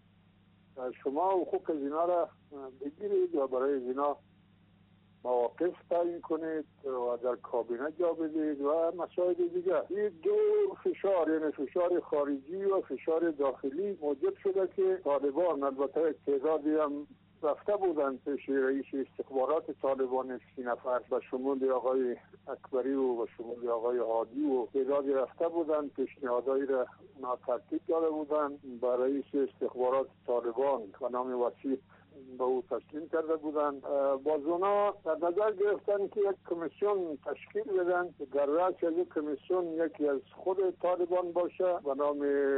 L: شما حقوق از اینا را بگیرید و برای اینا مواقف تعیین کنید و در کابینه جا بدید و مسائل دیگه. این دو فشار، یعنی فشار خارجی و فشار داخلی، موجب شده که طالبان، البته تعدادی هم رفته بودند پیش رئیس استخبارات طالبان 30 نفر به شمول آقای اکبری و شمول آقای هادی و تعدادی رفته بودند، پیشنهادایی را ترتیب داده بودند به رئیس استخبارات طالبان و نام وسیق به او تسلیم کرده بودند. باز اونا در نظر گرفتن که یک کمیسیون تشکیل بدن، در رأس از این کمیسیون یکی از خود طالبان باشه به نام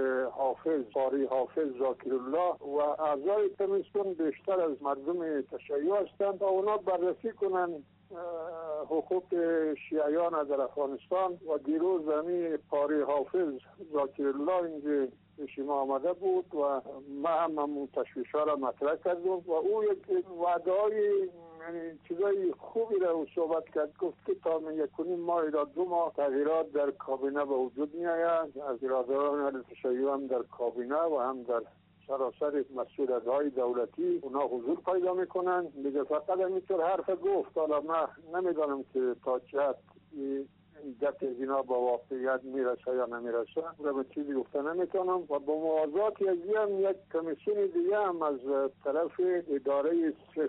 L: قاری حافظ ذاکرالله و اعضای کمیسیون بیشتر از مردم تشیع هستند و اونا بررسی کنن حقوق شیعیان در افغانستان. و دیروز همین قاری حافظ ذاکرالله اینجا پیش ما آمده بود و من هم تشویش‌ها را مطرح کردم و او یک وعده‌های، یعنی چیزای خوبی را او صحبت کرد. گفت که تا 1.5 ماه الی 2 ماه تغییرات در کابینه به وجود می‌آید، از برادران تشیع هم در کابینه و هم در سراسر مسئولیت‌های دولتی اونا حضور پیدا میکنن. دیگه فقط همینطور حرف گفت، حالا من نمیدانم که تا چه حد گفت اینا با واقعیت میرسه یا نمیرسه، به چیزی گفته نمیتونم. و با موازات هم یک کمیسیون دیگه هم از طرف اداره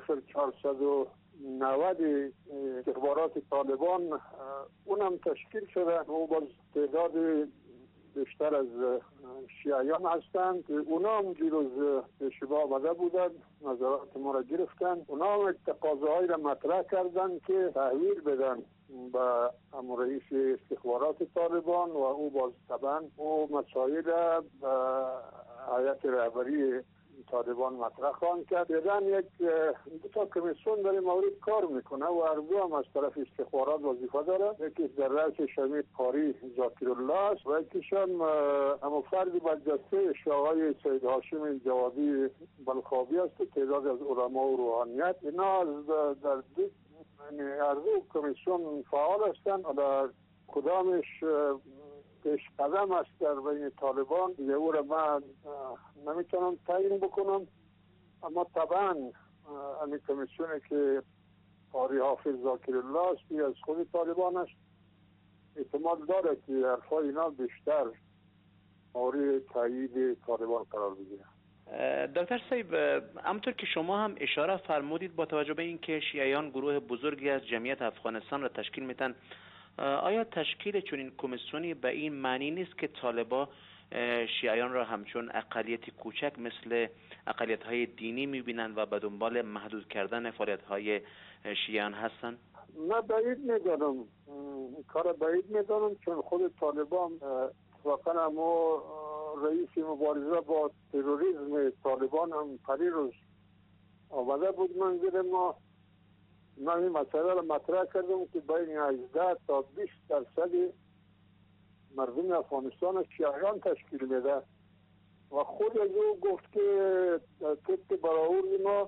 L: 0490 استخبارات طالبان اونم تشکیل شده و باز تعداد بیشتر از شیعیان هستند. اونا هم دیروز پیش ما آمده بودند، نظرات ما را گرفتن. اونا هم تقاضاهایی را مطرح کردند که تحویل بدن به رئیس استخبارات طالبان و او باز طبعا او مسائل به هیئت رهبری طالبان مطرح خواهند کرد. دیدن یک دو تا کمیسیون در این مورد کار میکنه و هر دو هم از طرف استخبارات وظیفه داره. یکی در رأس شمید قاری ذاکرالله است و یکیش هم همون فردی برجسته آقای سید هاشم جوادی بلخابی است و تعداد از علما و روحانیت. اینا در هر دو کمیسیون فعال هستند و در کدامش پیش قدم است در بین طالبان دیگه او را من نمیتونم تعیین بکنم، اما طبعا همین کمیسیونی که قاری حافظ ذاکرالله است از خود طالبان است، احتمال داره که حرفای اینا بیشتر مورد تایید طالبان قرار بگیره.
M: دکتر صاحب، همونطور که شما هم اشاره فرمودید، با توجه به اینکه شیعیان گروه بزرگی از جمعیت افغانستان را تشکیل میتن، آیا تشکیل چنین کمیسیونی به این معنی نیست که طالبا شیعیان را همچون اقلیت کوچک مثل اقلیت‌های دینی می‌بینند و به دنبال محدود کردن فعالیت‌های شیعیان هستند؟
L: من بعید می‌دانم، کار بعید می‌دانم، چون خود طالبان واقعا اما رئیس مبارزه با تروریسم طالبان هم پریروز آمده بود منزل ما. من این مسئله را مطرح کردم که بین 18 تا 20% مردم افغانستان شیعیان تشکیل میده و خود از او گفت که طبق برآورد ما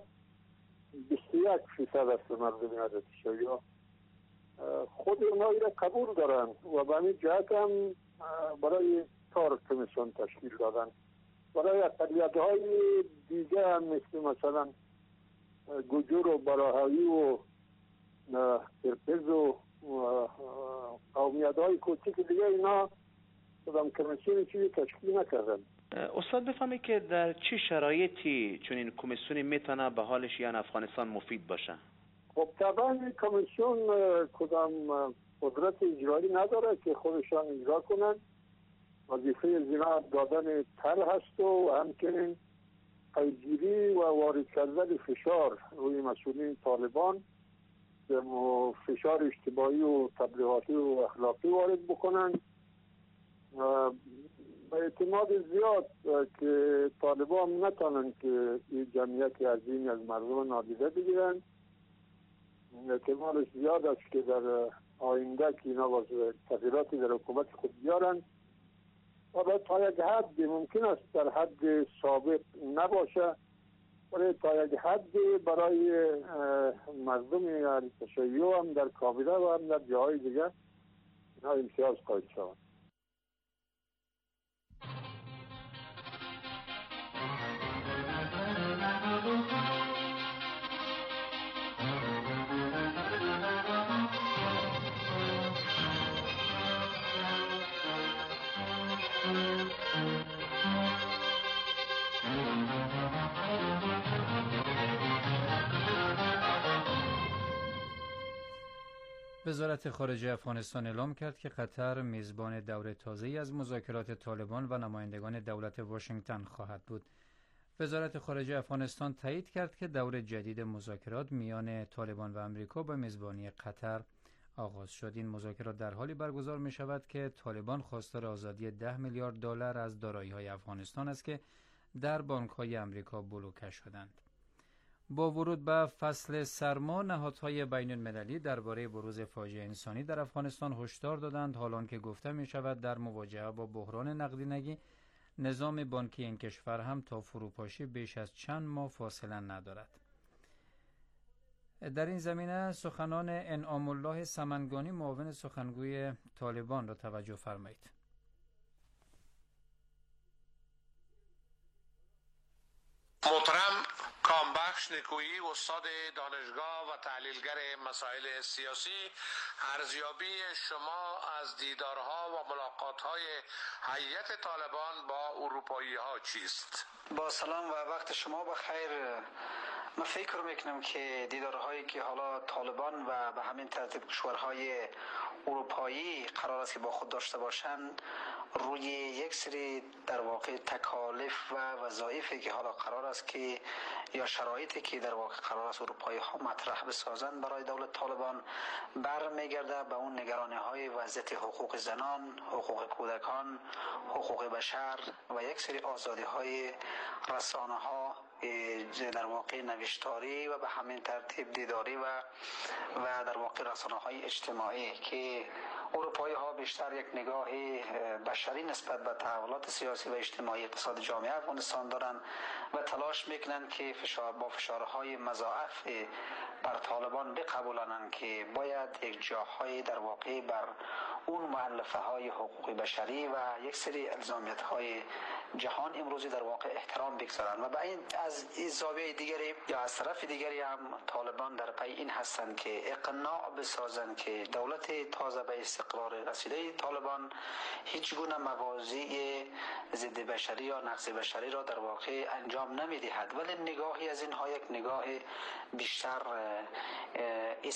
L: 21% است مردم عدد شیعه. خود اونا را قبول دارن و به همین جهت هم برای کار کمیسیون تشکیل دادن. برای اقلیت‌های دیگه هم مثلا گجور و براهوی و کرپز و قومیت‌های کوچک دیگه اینا کدام کمیسیون چیزی تشکیل نکردن.
M: استاد بفهمید که در چه شرایطی چون این کمیسیون میتونه به حال شیعیان افغانستان مفید باشه؟
L: خب طبعا این کمیسیون کدام قدرت اجرایی نداره که خودشان اجرا کنن. وظیفه زینا دادن طرح هست و همچنین پیگیری و وارد کردن فشار روی مسئولین طالبان، فشار اجتماعی و تبلیغاتی و اخلاقی وارد بکنن. به اعتماد زیاد که طالبان نتونن که این جمعیت عظیم از مردم نادیده بگیرن، احتمال زیاد است که در آینده که اینا باز تغییراتی در حکومت خود بیارن و تا یک حد ممکن است در حد سابق نباشه، ولی تا یک حد برای مردم اهل تشیع هم در کابینه و هم در جاهای دیگه اینا امتیاز خواهد شود.
G: وزارت خارجه افغانستان اعلام کرد که قطر میزبان دور تازه‌ای از مذاکرات طالبان و نمایندگان دولت واشنگتن خواهد بود. وزارت خارجه افغانستان تایید کرد که دور جدید مذاکرات میان طالبان و امریکا با میزبانی قطر آغاز شد. این مذاکرات در حالی برگزار می شود که طالبان خواستار آزادی 10 میلیارد دلار از دارایی‌های افغانستان است که در بانک‌های امریکا بلوکه شدند. با ورود به فصل سرما، نهادهای بین‌المللی درباره بروز فاجعه انسانی در افغانستان هشدار دادند، حالان که گفته می شود در مواجهه با بحران نقدینگی نظام بانکی این کشور هم تا فروپاشی بیش از چند ماه فاصله ندارد. در این زمینه سخنان انعام الله سمنگانی معاون سخنگوی طالبان را توجه فرمایید.
H: محترم کامبخش نکویی، استاد دانشگاه و تحلیلگر مسائل سیاسی، ارزیابی شما از دیدارها و ملاقات‌های هیئت طالبان با اروپایی‌ها چیست؟
N: با سلام و وقت شما بخیر. من فکر میکنم که دیدارهایی که حالا طالبان و به همین ترتیب کشورهای اروپایی قرار است که با خود داشته باشند روی یک سری در واقع تکالیف و وظایفی که حالا قرار است که یا شرایطی که در واقع قرار است اروپایی ها مطرح بسازند برای دولت طالبان برمیگرده به اون نگرانی های وضعیت حقوق زنان، حقوق کودکان، حقوق بشر و یک سری آزادی های رسانه ها، در واقع نوشتاری و به همین ترتیب دیداری و در واقع رسانه های اجتماعی که اروپایی ها بیشتر یک نگاه بشری نسبت به تحولات سیاسی و اجتماعی اقتصاد جامعه افغانستان دارند و تلاش میکنند که با فشارهای مضاعف بر طالبان بقبولانند که باید یک جاهای در واقع بر اون مؤلفه های حقوق بشری و یک سری الزامیت های جهان امروزی در واقع احترام بگذارند و از این زاویه دیگری یا از طرف دیگری هم طالبان در پی این هستند که اقناع بسازند که دولت تازه به استقرار رسیده طالبان هیچ گونه مواضع ضد بشری یا نقض بشری را در واقع انجام نمیدهد، ولی نگاهی از اینها یک نگاه بیشتر اسلام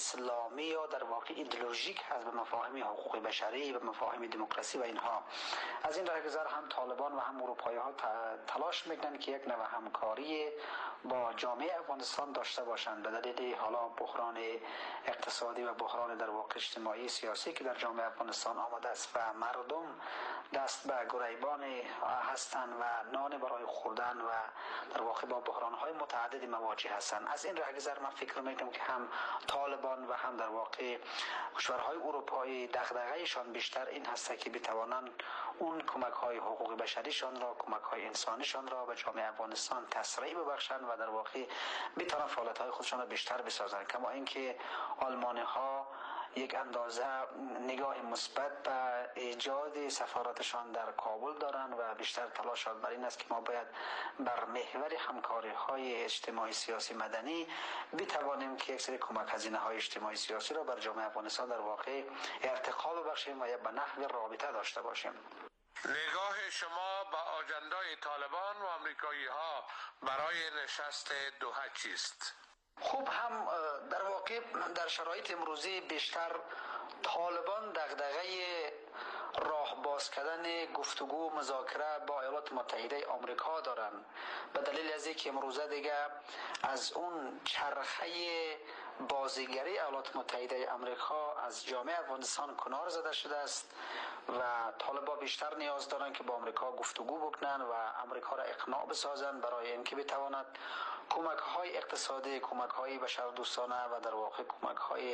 N: نظامی یا در واقع ایدئولوژیک هست به مفاهیم حقوق بشری، به مفاهیم دموکراسی و اینها. از این رهگذر هم طالبان و هم اروپایی‌ها تلاش میکنن که یک نوع همکاری با جامعه افغانستان داشته باشند به دلیل حالا بحران اقتصادی و بحران در واقع اجتماعی سیاسی که در جامعه افغانستان آمده است و مردم دست به گریبان هستند و نان برای خوردن و در واقع با بحران‌های متعددی مواجه هستند. از این رهگذر من فکر میکنم که هم طالبان و هم در واقع کشورهای اروپایی دغدغه‌شان بیشتر این هست که بتوانند اون کمک‌های حقوق بشریشان را، کمک‌های انسانیشان را به جامعه افغانستان تسریع ببخشند و در واقع بتوانند فعالیت‌های خودشان را بیشتر بسازند. کما اینکه آلمانی‌ها یک اندازه نگاه مثبت به ایجاد سفارتشان در کابل دارند و بیشتر تلاشات بر این است که ما باید بر محور همکاری‌های اجتماعی سیاسی مدنی بتوانیم که یک سری کمک هزینه‌های اجتماعی سیاسی را بر جامعه افغانستان در واقع ارتقا ببخشیم و یا به نحو رابطه داشته باشیم.
H: نگاه شما به آجندای طالبان و آمریکایی‌ها برای نشست دوحه چیست؟
N: خوب هم در واقع در شرایط امروزی بیشتر طالبان دغدغه راه باز کردن گفتگو و مذاکره با ایالات متحده آمریکا دارند به دلیل از اینکه امروزه دیگه از اون چرخه بازیگری ایالات متحده آمریکا از جامعه افغانستان کنار زده شده است و طالبان بیشتر نیاز دارند که با آمریکا گفتگو بکنن و آمریکا را اقناع بسازند برای اینکه بتواند کمک‌های اقتصادی، کمک‌های بشردوستانه و در واقع کمک‌های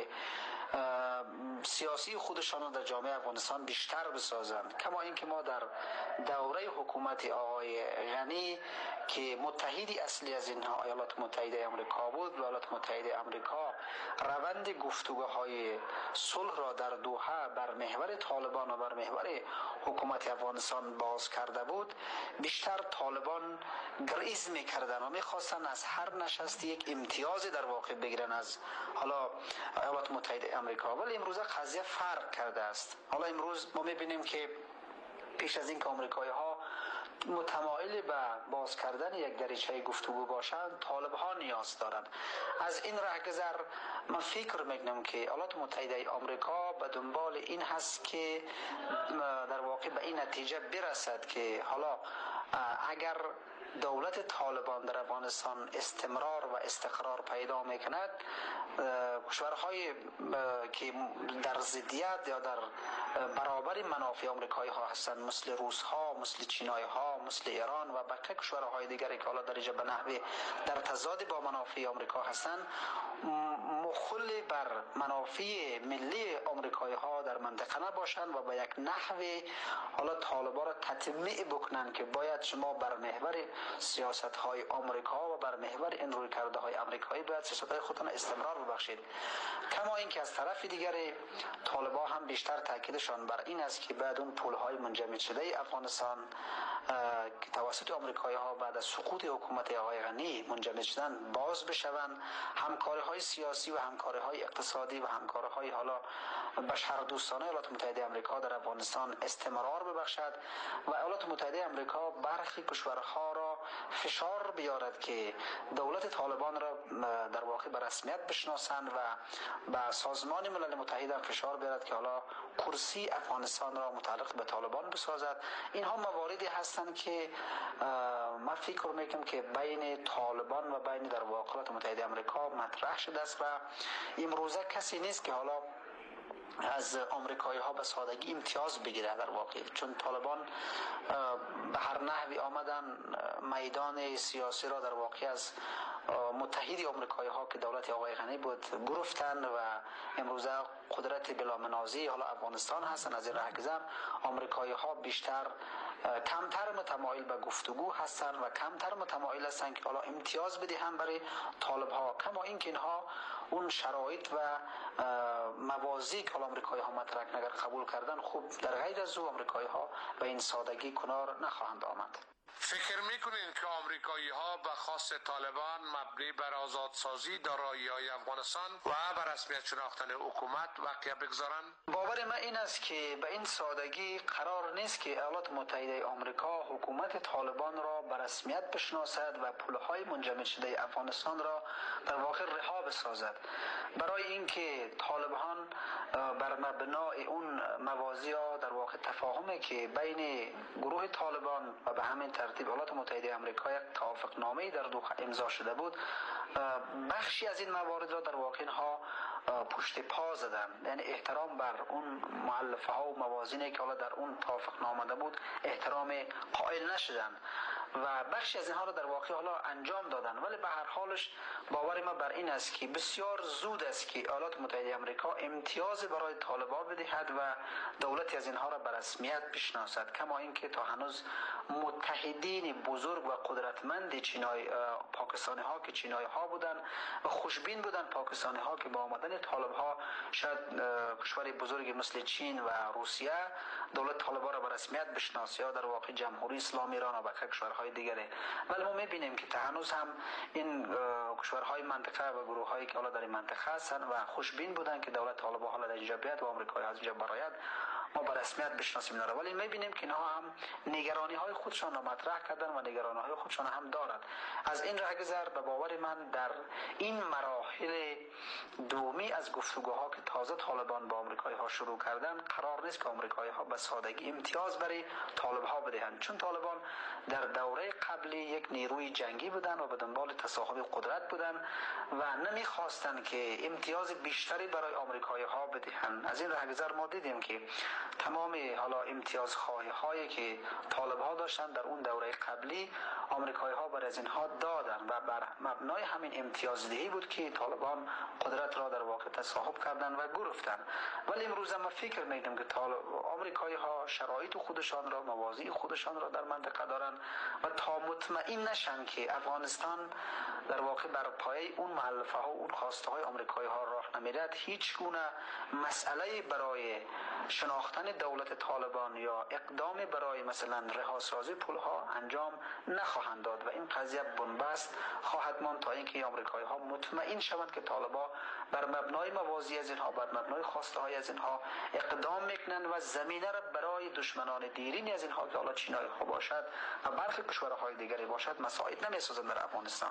N: سیاسی خودشان را در جامعه افغانستان بیشتر بسازند. کما اینکه ما در دوره حکومت آقای غنی که متحدی اصلی از اینها ایالات متحده آمریکا بود و ایالات متحده آمریکا روند گفتگوهای صلح را در دوحه بر محور طالبان و بر محور حکومت افغانستان باز کرده بود، بیشتر طالبان گریز می‌کردند و می‌خواستند از هر نشست یک امتیازی در واقع بگیرن از حالا ایالات متحده آمریکا. ولی امروز قضیه فرق کرده است. حالا امروز ما می‌بینیم که پیش از این که آمریکایی‌ها متمایل به باز کردن یک دریچه گفتگو باشند، طالب‌ها نیاز دارند. از این رهگذر من فکر میکنم که ایالات متحده آمریکا به دنبال این هست که در واقع به این نتیجه برسد که حالا اگر دولت طالبان در افغانستان استمرار و استقرار پیدا میکند، کشورهای که در ضدیت یا در برابر منافع آمریکایی ها هستند مثل روس ها، مثل چینایی ها، مثل ایران و بقیه کشورهای دیگری که حالا درجه به نحوی در تضاد با منافع آمریکا هستند، مخل بر منافع ملی آمریکایی ها در منطقه نباشند و به یک نحوی حالا طالبان را تطمیع بکنند که باید شما بر محور سیاست های آمریکا و بر محور این روی کرده های آمریکایی باید سیاست های خودتان استمرار ببخشید. کما اینکه از طرف دیگر طالبان هم بیشتر تاکیدشان بر این است که بعد اون پول های منجمد شده افغانستان که توسط آمریکایی ها بعد از سقوط حکومت آقای غنی منجمد شدن باز بشوند، همکاری های سیاسی و همکاری های اقتصادی و همکاری های حالا بشردوستانه ایالات متحده آمریکا در افغانستان استمرار ببخشد و ایالات متحده آمریکا برخی کشورها را فشار بیارد که دولت طالبان را در واقع به رسمیت بشناسند و به سازمان ملل متحد فشار بیارد که حالا کرسی افغانستان را متعلق به طالبان بسازد. اینها مواردی هستند که من فکر میکنم که بین طالبان و بین در واقع ایالات متحده آمریکا مطرح شده است و امروزه کسی نیست که حالا از آمریکایی ها به سادگی امتیاز بگیره در واقع، چون طالبان به هر نحوی آمدن میدان سیاسی را در واقع از متحد آمریکایی ها که دولت آقای غنی بود گرفتن و امروزه قدرت بلامنازی حالا افغانستان هستن. از این رهگذر آمریکایی ها بیشتر کمتر متمایل به گفتگو هستن و کمتر متمایل هستن که حالا امتیاز بدهن برای طالب ها، کما اینکه اینها اون شرایط و موازی که آمریکایی ها مطرح نگر قبول کردن، خوب در غیر از او آمریکایی ها به این سادگی کنار نخواهند آمد.
H: فکر میکنین که آمریکایی ها به خواست طالبان مبنی بر آزادسازی دارایی‌های افغانستان و بر رسمیت شناختن حکومت واقع بگذارند؟
N: باور من این است که به این سادگی قرار نیست که ایالات متحده آمریکا حکومت طالبان را به رسمیت بشناسد و پولهای منجمد شده افغانستان را در واقع رها بسازد. برای اینکه طالب مبنای اون موازی ها در واقع تفاهمی که بین گروه طالبان و به همین ترتیب ایالات متحده آمریکا یک توافقنامه‌ای در دوحه امضا شده بود، بخشی از این موارد را در واقع اینها پشت پا زدن، یعنی احترام بر اون مؤلفه ها و موازینی که حالا در اون توافقنامه آمده بود احترام قائل نشدن و بخشی از اینها را در واقع حالا انجام دادن. ولی به هر حالش باور ما بر این است که بسیار زود است که ایالات متحده آمریکا امتیاز برای طالبان بدهد و دولتی از اینها را به رسمیت بشناسد، کما اینکه تا هنوز متحدین بزرگ و قدرتمند پاکستانی ها که چینایی ها بودن و خوشبین بودن پاکستانی ها که با آمدن طالب ها شاید کشور بزرگی مثل چین و روسیه دولت طالبان را به رسمیت بشناسه یا در واقع جمهوری اسلامی ایران و بقیه کشورهای دیگره. ولی ما میبینیم که تا هنوز هم این کشورهای منطقه و گروه هایی که حالا در این منطقه هستن و خوشبین بودن که دولت طالبان حالا در اینجا بیاد و آمریکایی از اینجا برآید، ما به رسمیت بشناسیم اینا را. ولی میبینیم که اینها هم نگرانی های خودشان را مطرح کردن و نگرانی های خودشان هم دارد. از این رهگذر به باور من در این مراحل دومی از گفتگوها که تازه طالبان با آمریکایی ها شروع کردن، قرار نیست که آمریکایی ها به سادگی امتیاز برای طالب ها بدهند، چون طالبان در دوره قبلی یک نیروی جنگی بودن و به دنبال تصاحب قدرت بودن و نمیخواستند که امتیاز بیشتری برای آمریکایی ها بدهند. از این رهگذر ما دیدیم که تمام حالا امتیاز خواهی هایی که طالب ها داشتن در اون دوره قبلی آمریکایی ها بر از اینها دادن و بر مبنای همین امتیازدهی بود که طالبان قدرت را در واقع تصاحب کردن و گرفتن. ولی امروز ما فکر می‌کنیم که آمریکایی ها شرایط خودشان را، مواضع خودشان را در منطقه دارن و تا مطمئن نشن که افغانستان در واقع بر پایه اون مؤلفه ها و اون خواسته های آمریکایی ها راه نمیرد، هیچ گونه مسئله برای شناختن دولت طالبان یا اقدام برای مثلا رهاسازی پولها انجام نخواهند داد و این قضیه بنبست خواهد ماند تا اینکه آمریکایی ها مطمئن شوند که طالبان بر مبنای موازی از اینها، بر مبنای خواسته های از اینها اقدام میکنند و زمینه را برای دشمنان دیرینی از اینها که حالا چینایی ها باشد و برخی کشورهای دیگری باشد مساعد نمیسازند در افغانستان.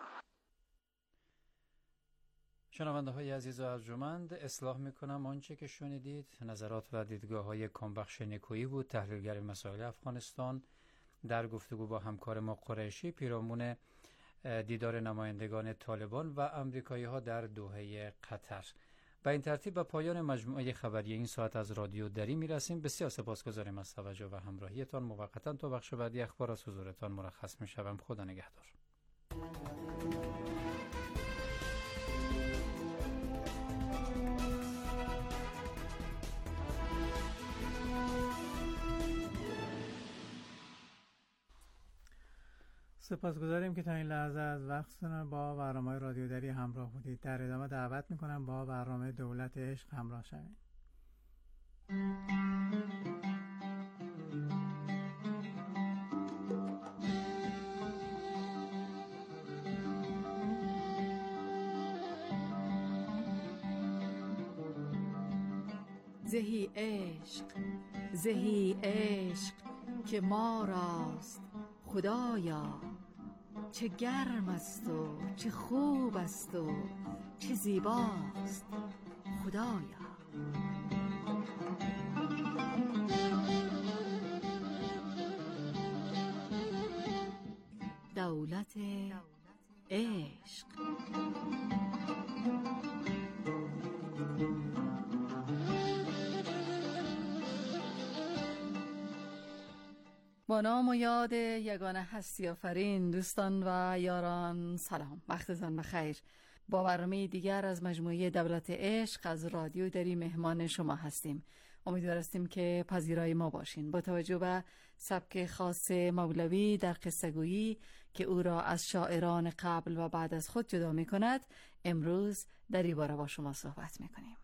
G: شنونده های عزیز و ارجمند، اصلاح میکنم آنچه که شنیدید نظرات و دیدگاه های کامبخش نکویی بود، تحلیلگر مسائل افغانستان در گفتگو با همکار ما قریشی پیرامون دیدار نمایندگان طالبان و امریکایی ها در دوحه قطر. به این ترتیب به پایان مجموعه خبری این ساعت از رادیو دری میرسیم. بسیار سپاسگزاریم از توجه و همراهیتان. موقتا تا بخش بعدی اخبار از حضورتان مرخص میشوم. خدا نگهدار.
F: سپاسگزاریم که تا این لحظه از وقتتون با برنامه رادیو دری همراه بودید. در ادامه دعوت میکنم با برنامه دولت عشق همراه شوید.
O: زهی عشق، زهی عشق که ما راست خدایا، چه گرم است و چه خوب است و چه زیباست خدایا. دولت عشق. با نام و یاد یگانه هستی آفرین، دوستان و یاران سلام، وقتتان بخیر. با برنامه دیگر از مجموعه دولت عشق از رادیو دری مهمان شما هستیم. امیدوار هستیم که پذیرای ما باشین. با توجه به سبک خاص مولوی در قصه گویی که او را از شاعران قبل و بعد از خود جدا می کند، امروز در این باره با شما صحبت می کنیم.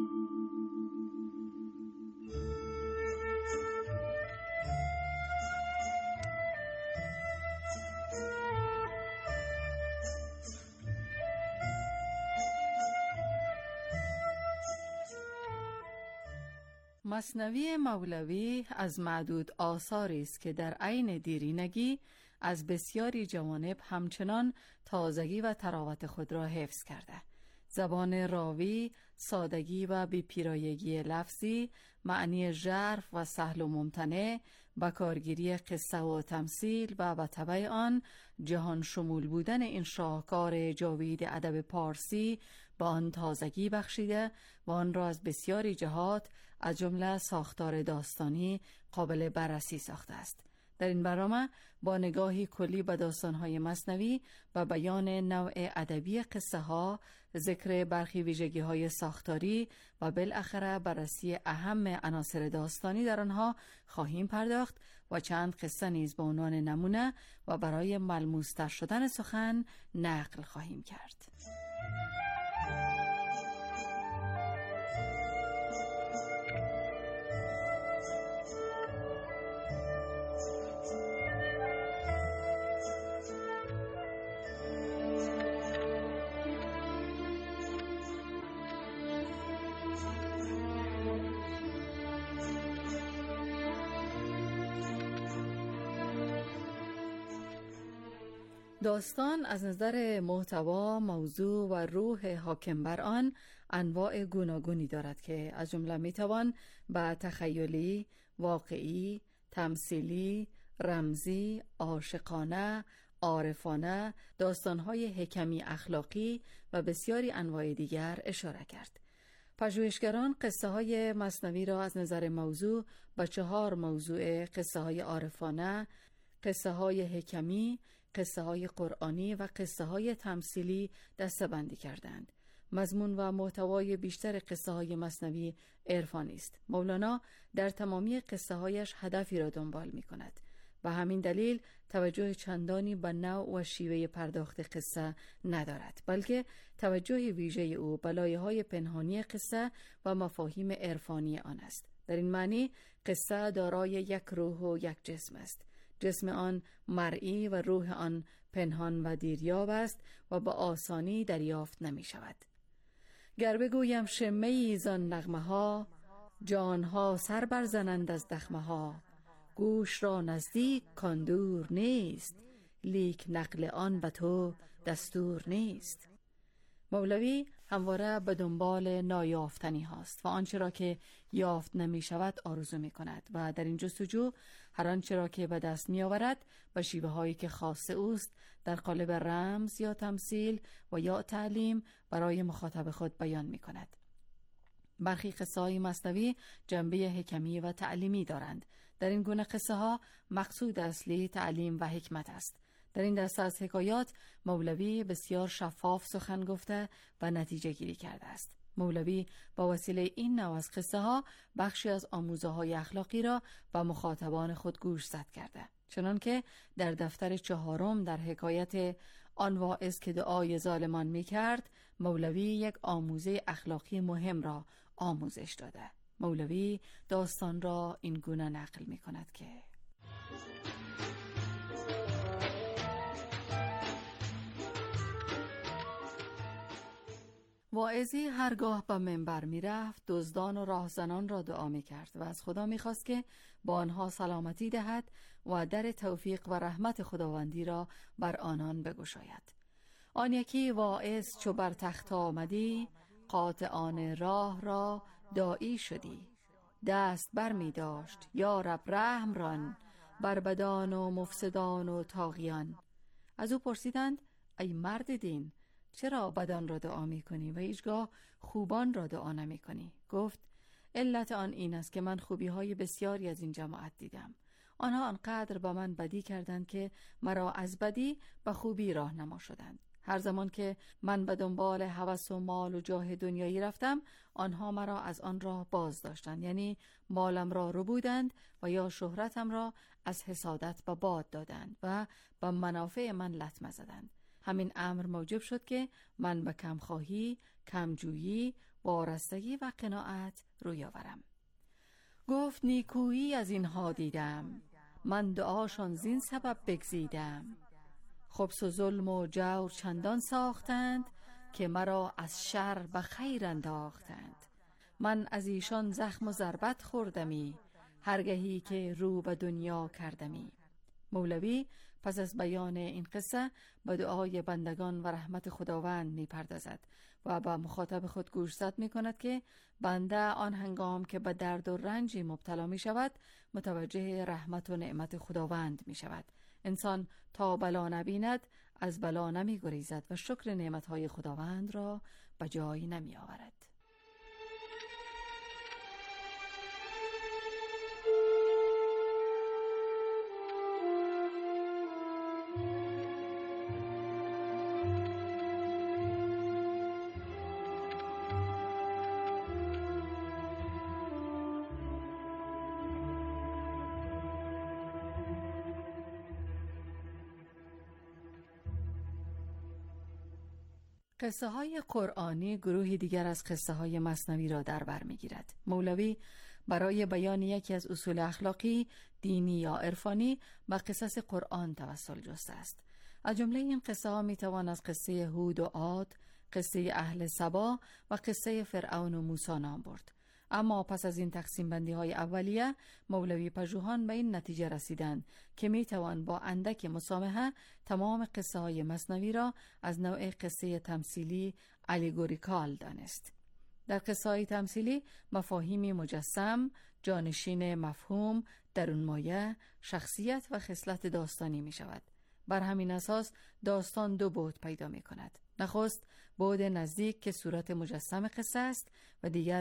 O: مثنوی مولوی از معدود آثاری است که در عین دیرینگی از بسیاری جوانب همچنان تازگی و طراوت خود را حفظ کرده، زبان راوی، سادگی و بی‌پیرایگی لفظی، معنی ژرف و سهل و ممتنع، بکارگیری قصه و تمثیل و به تبع آن جهان شمول بودن این شاهکار جاوید ادب پارسی با آن تازگی بخشیده و آن را از بسیاری جهات از جمله ساختار داستانی قابل بررسی ساخته است. در این برنامه با نگاهی کلی به داستان‌های مثنوی و بیان نوع ادبی قصه ها، ذکر برخی ویژگی‌های ساختاری و بالاخره بررسی اهم عناصر داستانی در آنها خواهیم پرداخت و چند قصه نیز به عنوان نمونه و برای ملموس‌تر شدن سخن نقل خواهیم کرد. داستان از نظر محتوا، موضوع و روح حاکم بر آن انواع گوناگونی دارد که از جمله میتوان به تخیلی، واقعی، تمثیلی، رمزی، عاشقانه، عارفانه، داستان‌های حکمی اخلاقی و بسیاری انواع دیگر اشاره کرد. پژوهشگران قصه های مثنوی را از نظر موضوع به 4 موضوع قصه های عارفانه، قصه های حکمی، قصه های قرآنی و قصه های تمثیلی دسته‌بندی کردند. مضمون و محتوای بیشتر قصه های مثنوی عرفانی است. مولانا در تمامی قصه هایش هدفی را دنبال می کند. به همین دلیل توجه چندانی به نوع و شیوه پرداخت قصه ندارد، بلکه توجه ویژه او به لایه‌های پنهانی قصه و مفاهیم عرفانی آن است. در این معنی قصه دارای یک روح و یک جسم است. جسم آن مرئی و روح آن پنهان و دیریاب است و به آسانی دریافت نمی شود. گر بگویم شمه‌ای زان نغمه ها، جانها سر برزنند از دخمه ها. گوش را نزدیک کان دور نیست، لیک نقل آن به تو دستور نیست. مولوی همواره به دنبال نایافتنی هاست و آنچه را که یافت نمی شود آرزو می کند و در این جستجو هر آنچه را که به دست می آورد به شیوه هایی که خاص اوست در قالب رمز یا تمثیل و یا تعلیم برای مخاطب خود بیان می کند. برخی قصه های مثنوی جنبه حکمی و تعلیمی دارند. در این گونه قصه ها مقصود اصلی تعلیم و حکمت است. در این دسته از حکایات مولوی بسیار شفاف سخن گفته و نتیجه گیری کرده است. مولوی با وسیله این نوع از قصه ها بخشی از آموزه های اخلاقی را به مخاطبان خود گوشزد کرده. چنانکه در دفتر 4 در حکایت آن واعظ که دعای ظالمان می کرد، مولوی یک آموزه اخلاقی مهم را آموزش داده. مولوی داستان را این گونه نقل می کند که واعظی هرگاه به منبر می رفت دزدان و راهزنان را دعا می کرد و از خدا می خواست که با آنها سلامتی دهد و در توفیق و رحمت خداوندی را بر آنان بگشاید. آن یکی واعظ چو بر تخت آمدی، قاطعان راه را داعی شدی. دست بر می داشت یا رب رحم ران، بر بدان و مفسدان و طاغیان. از او پرسیدند ای مرد دین، چرا بدان را دعا می کنی و هیچگاه خوبان را دعا نمی کنی؟ گفت علت آن این است که من خوبی های بسیاری از این جماعت دیدم. آنها آنقدر با من بدی کردند که مرا از بدی به خوبی راهنما شدند. هر زمان که من به دنبال هوس و مال و جاه دنیایی رفتم، آنها مرا از آن راه باز داشتند، یعنی مالم را ربودند و یا شهرتم را از حسادت به باد دادند و به منافع من لطمه زدند. همین امر موجب شد که من به کمخواهی، کمجویی، وارستگی و قناعت روی آورم. گفت نیکویی از اینها دیدم، من دعاشان زین سبب بگزیدم. خبث و ظلم و جور چندان ساختند، که مرا از شر به خیر انداختند. من از ایشان زخم و ضربت خوردمی، هرگهی که رو به دنیا کردمی. مولوی پس از بیان این قصه به دعای بندگان و رحمت خداوند می پردازد و به مخاطب خود گوشزد می کند که بنده آن هنگام که به درد و رنجی مبتلا می شود متوجه رحمت و نعمت خداوند می شود. انسان تا بلا نبیند از بلا نمی گریزد و شکر نعمتهای خداوند را به جای نمی آورد. قصه های قرآنی گروهی دیگر از قصه های مثنوی را در بر می گیرد. مولوی برای بیان یکی از اصول اخلاقی، دینی یا عرفانی به قصص قرآن توسل جسته است. از جمله این قصه ها می توان از قصه هود و عاد، قصه اهل سبا و قصه فرعون و موسی نام برد. اما پس از این تقسیم بندی های اولیه، مولوی پژوهان به این نتیجه رسیدند که می توان با اندک مسامحه تمام قصه های مثنوی را از نوع قصه تمثیلی الیگوریکال دانست. در قصه های تمثیلی مفاهیمی مجسم، جانشین مفهوم، درونمایه، شخصیت و خصلت داستانی می شود. بر همین اساس داستان دو بعد پیدا می کند. نخست بعد نزدیک که صورت مجسم قصه است و دیگر